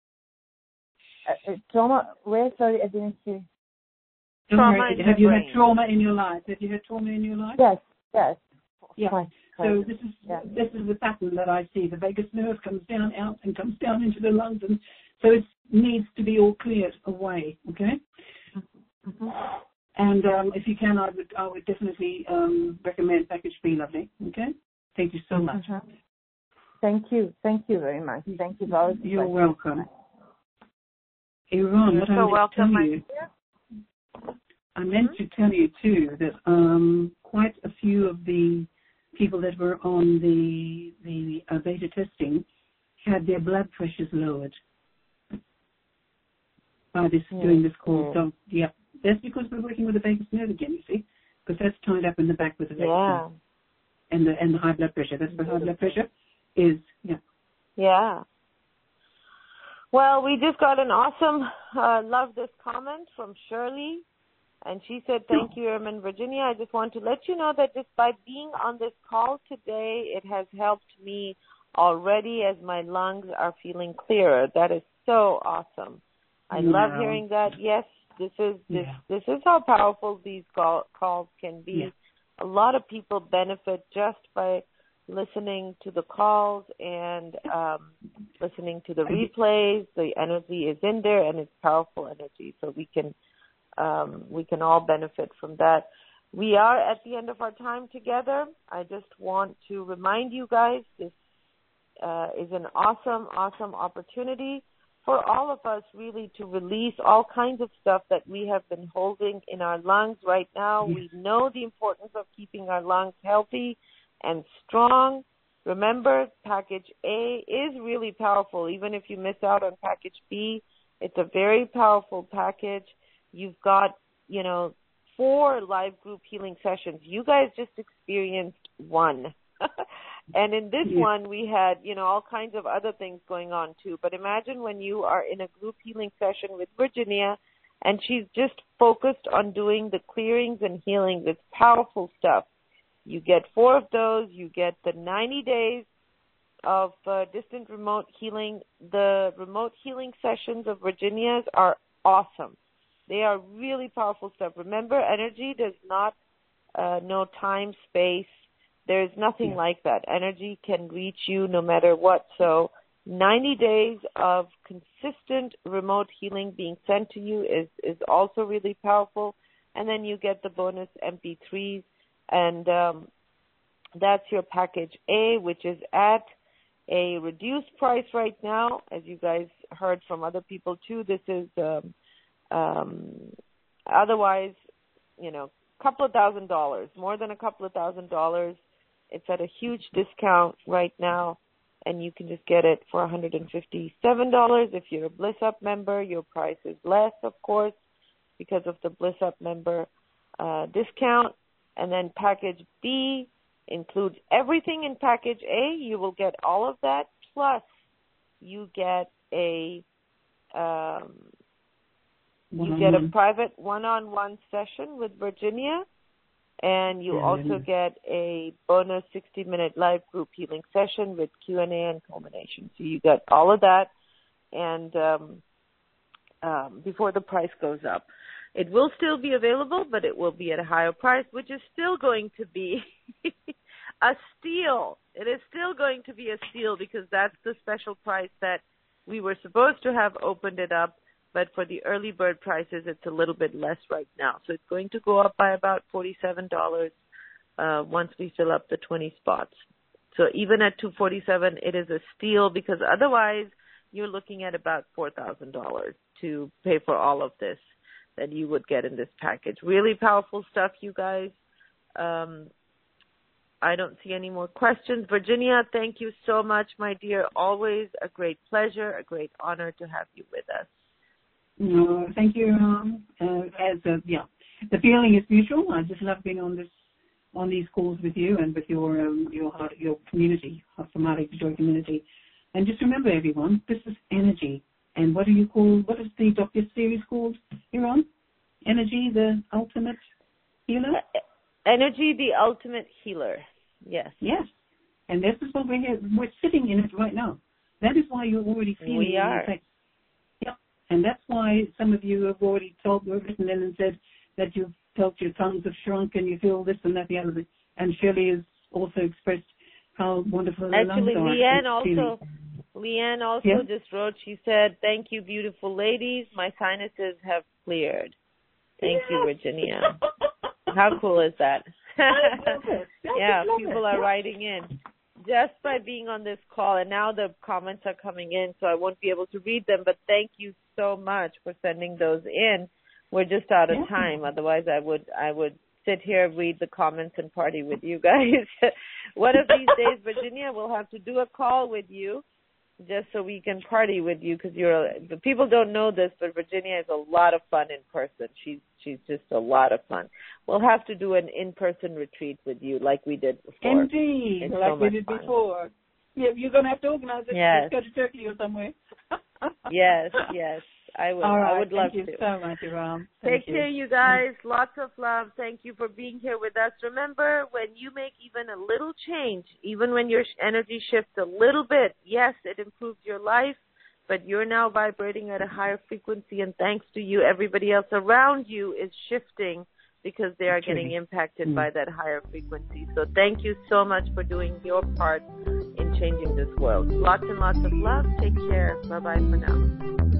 Trauma? Where? Sorry, I didn't hear. Have you had trauma in your life? Have you had trauma in your life? Yes. Yeah. So this is the pattern that I see. The vagus nerve comes down out and comes down into the lungs, and so it needs to be all cleared away. Okay. Mm-hmm. And if you can, I would definitely recommend package B, lovely. Okay. Thank you so much. Mm-hmm. Thank you very much. Thank you both. You're welcome. Iran, what I meant to tell you, I meant to tell you too that quite a few of the people that were on the beta testing had their blood pressures lowered by doing this course. So yeah, that's because we're working with the vagus nerve again. You see, because that's tied up in the back with the vagus nerve and the high blood pressure. That's where high blood pressure is. Yeah. Yeah. Well, we just got an awesome, love this comment from Shirley. And she said, thank you, Irma, Virginia. I just want to let you know that just by being on this call today, it has helped me already as my lungs are feeling clearer. That is so awesome. I love hearing that. Yes, this is how powerful these calls can be. Yeah. A lot of people benefit just by listening to the calls and listening to the replays. The energy is in there, and it's powerful energy, so we can all benefit from that. We are at the end of our time together. I just want to remind you guys this is an awesome opportunity for all of us really to release all kinds of stuff that we have been holding in our lungs right now. We know the importance of keeping our lungs healthy and strong. Remember, package A is really powerful. Even if you miss out on package B, it's a very powerful package. You've got, 4 live group healing sessions. You guys just experienced one. And in this one, we had, all kinds of other things going on too. But imagine when you are in a group healing session with Virginia and she's just focused on doing the clearings and healings. It's powerful stuff. You get 4 of those. You get the 90 days of distant remote healing. The remote healing sessions of Virginia's are awesome. They are really powerful stuff. Remember, energy does not know time, space. There's nothing like that. Energy can reach you no matter what. So 90 days of consistent remote healing being sent to you is also really powerful. And then you get the bonus MP3s. And that's your package A, which is at a reduced price right now. As you guys heard from other people too, this is otherwise, couple of $1,000s, more than a couple of $1,000s. It's at a huge discount right now, and you can just get it for $157. If you're a Bliss Up member, your price is less, of course, because of the Bliss Up member discount. And then package B includes everything in package A. You will get all of that, plus you get a private one-on-one session with Virginia, and you also get a bonus 60-minute live group healing session with Q&A and culmination. So you got all of that, and before the price goes up. It will still be available, but it will be at a higher price, which is still going to be a steal. It is still going to be a steal because that's the special price that we were supposed to have opened it up. But for the early bird prices, it's a little bit less right now. So it's going to go up by about $47 once we fill up the 20 spots. So even at $247, it is a steal because otherwise you're looking at about $4,000 to pay for all of this that you would get in this package. Really powerful stuff, you guys. I don't see any more questions. Virginia, thank you so much, my dear. Always a great pleasure, a great honor to have you with us. No, thank you. The feeling is mutual. I just love being on these calls with you and with your community, from Heartache to Joy community. And just remember, everyone, this is energy. And what is the Dr. series called you're on? Energy, the ultimate healer? Energy, the ultimate healer. Yes. Yes. And this is what we're sitting in it right now. That is why you're already feeling we are. the effects. Yep. And that's why some of you have already written in and said that you've felt your tongues have shrunk and you feel this and that, the other. And Shirley has also expressed how wonderful the lungs are. Leanne also just wrote, she said, "Thank you, beautiful ladies. My sinuses have cleared." Thank you, Virginia. How cool is that? People are writing in. Just by being on this call, and now the comments are coming in, so I won't be able to read them, but thank you so much for sending those in. We're just out of time. Otherwise, I would sit here, read the comments, and party with you guys. One of these days, Virginia, we'll have to do a call with you just so we can party with you, because the people don't know this, but Virginia is a lot of fun in person. She's just a lot of fun. We'll have to do an in-person retreat with you like we did before. Indeed, like we did before. Yeah, you're going to have to organize it. Yes. Go to Turkey or somewhere. Yes. I would. All right, I would love to. Thank you so much, Iram. Take care, you guys. Lots of love. Thank you for being here with us. Remember, when you make even a little change, even when your energy shifts a little bit, yes, it improves your life, but you're now vibrating at a higher frequency, and thanks to you, everybody else around you is shifting because they are getting impacted by that higher frequency. So thank you so much for doing your part in changing this world. Lots and lots of love. Take care. Bye-bye for now.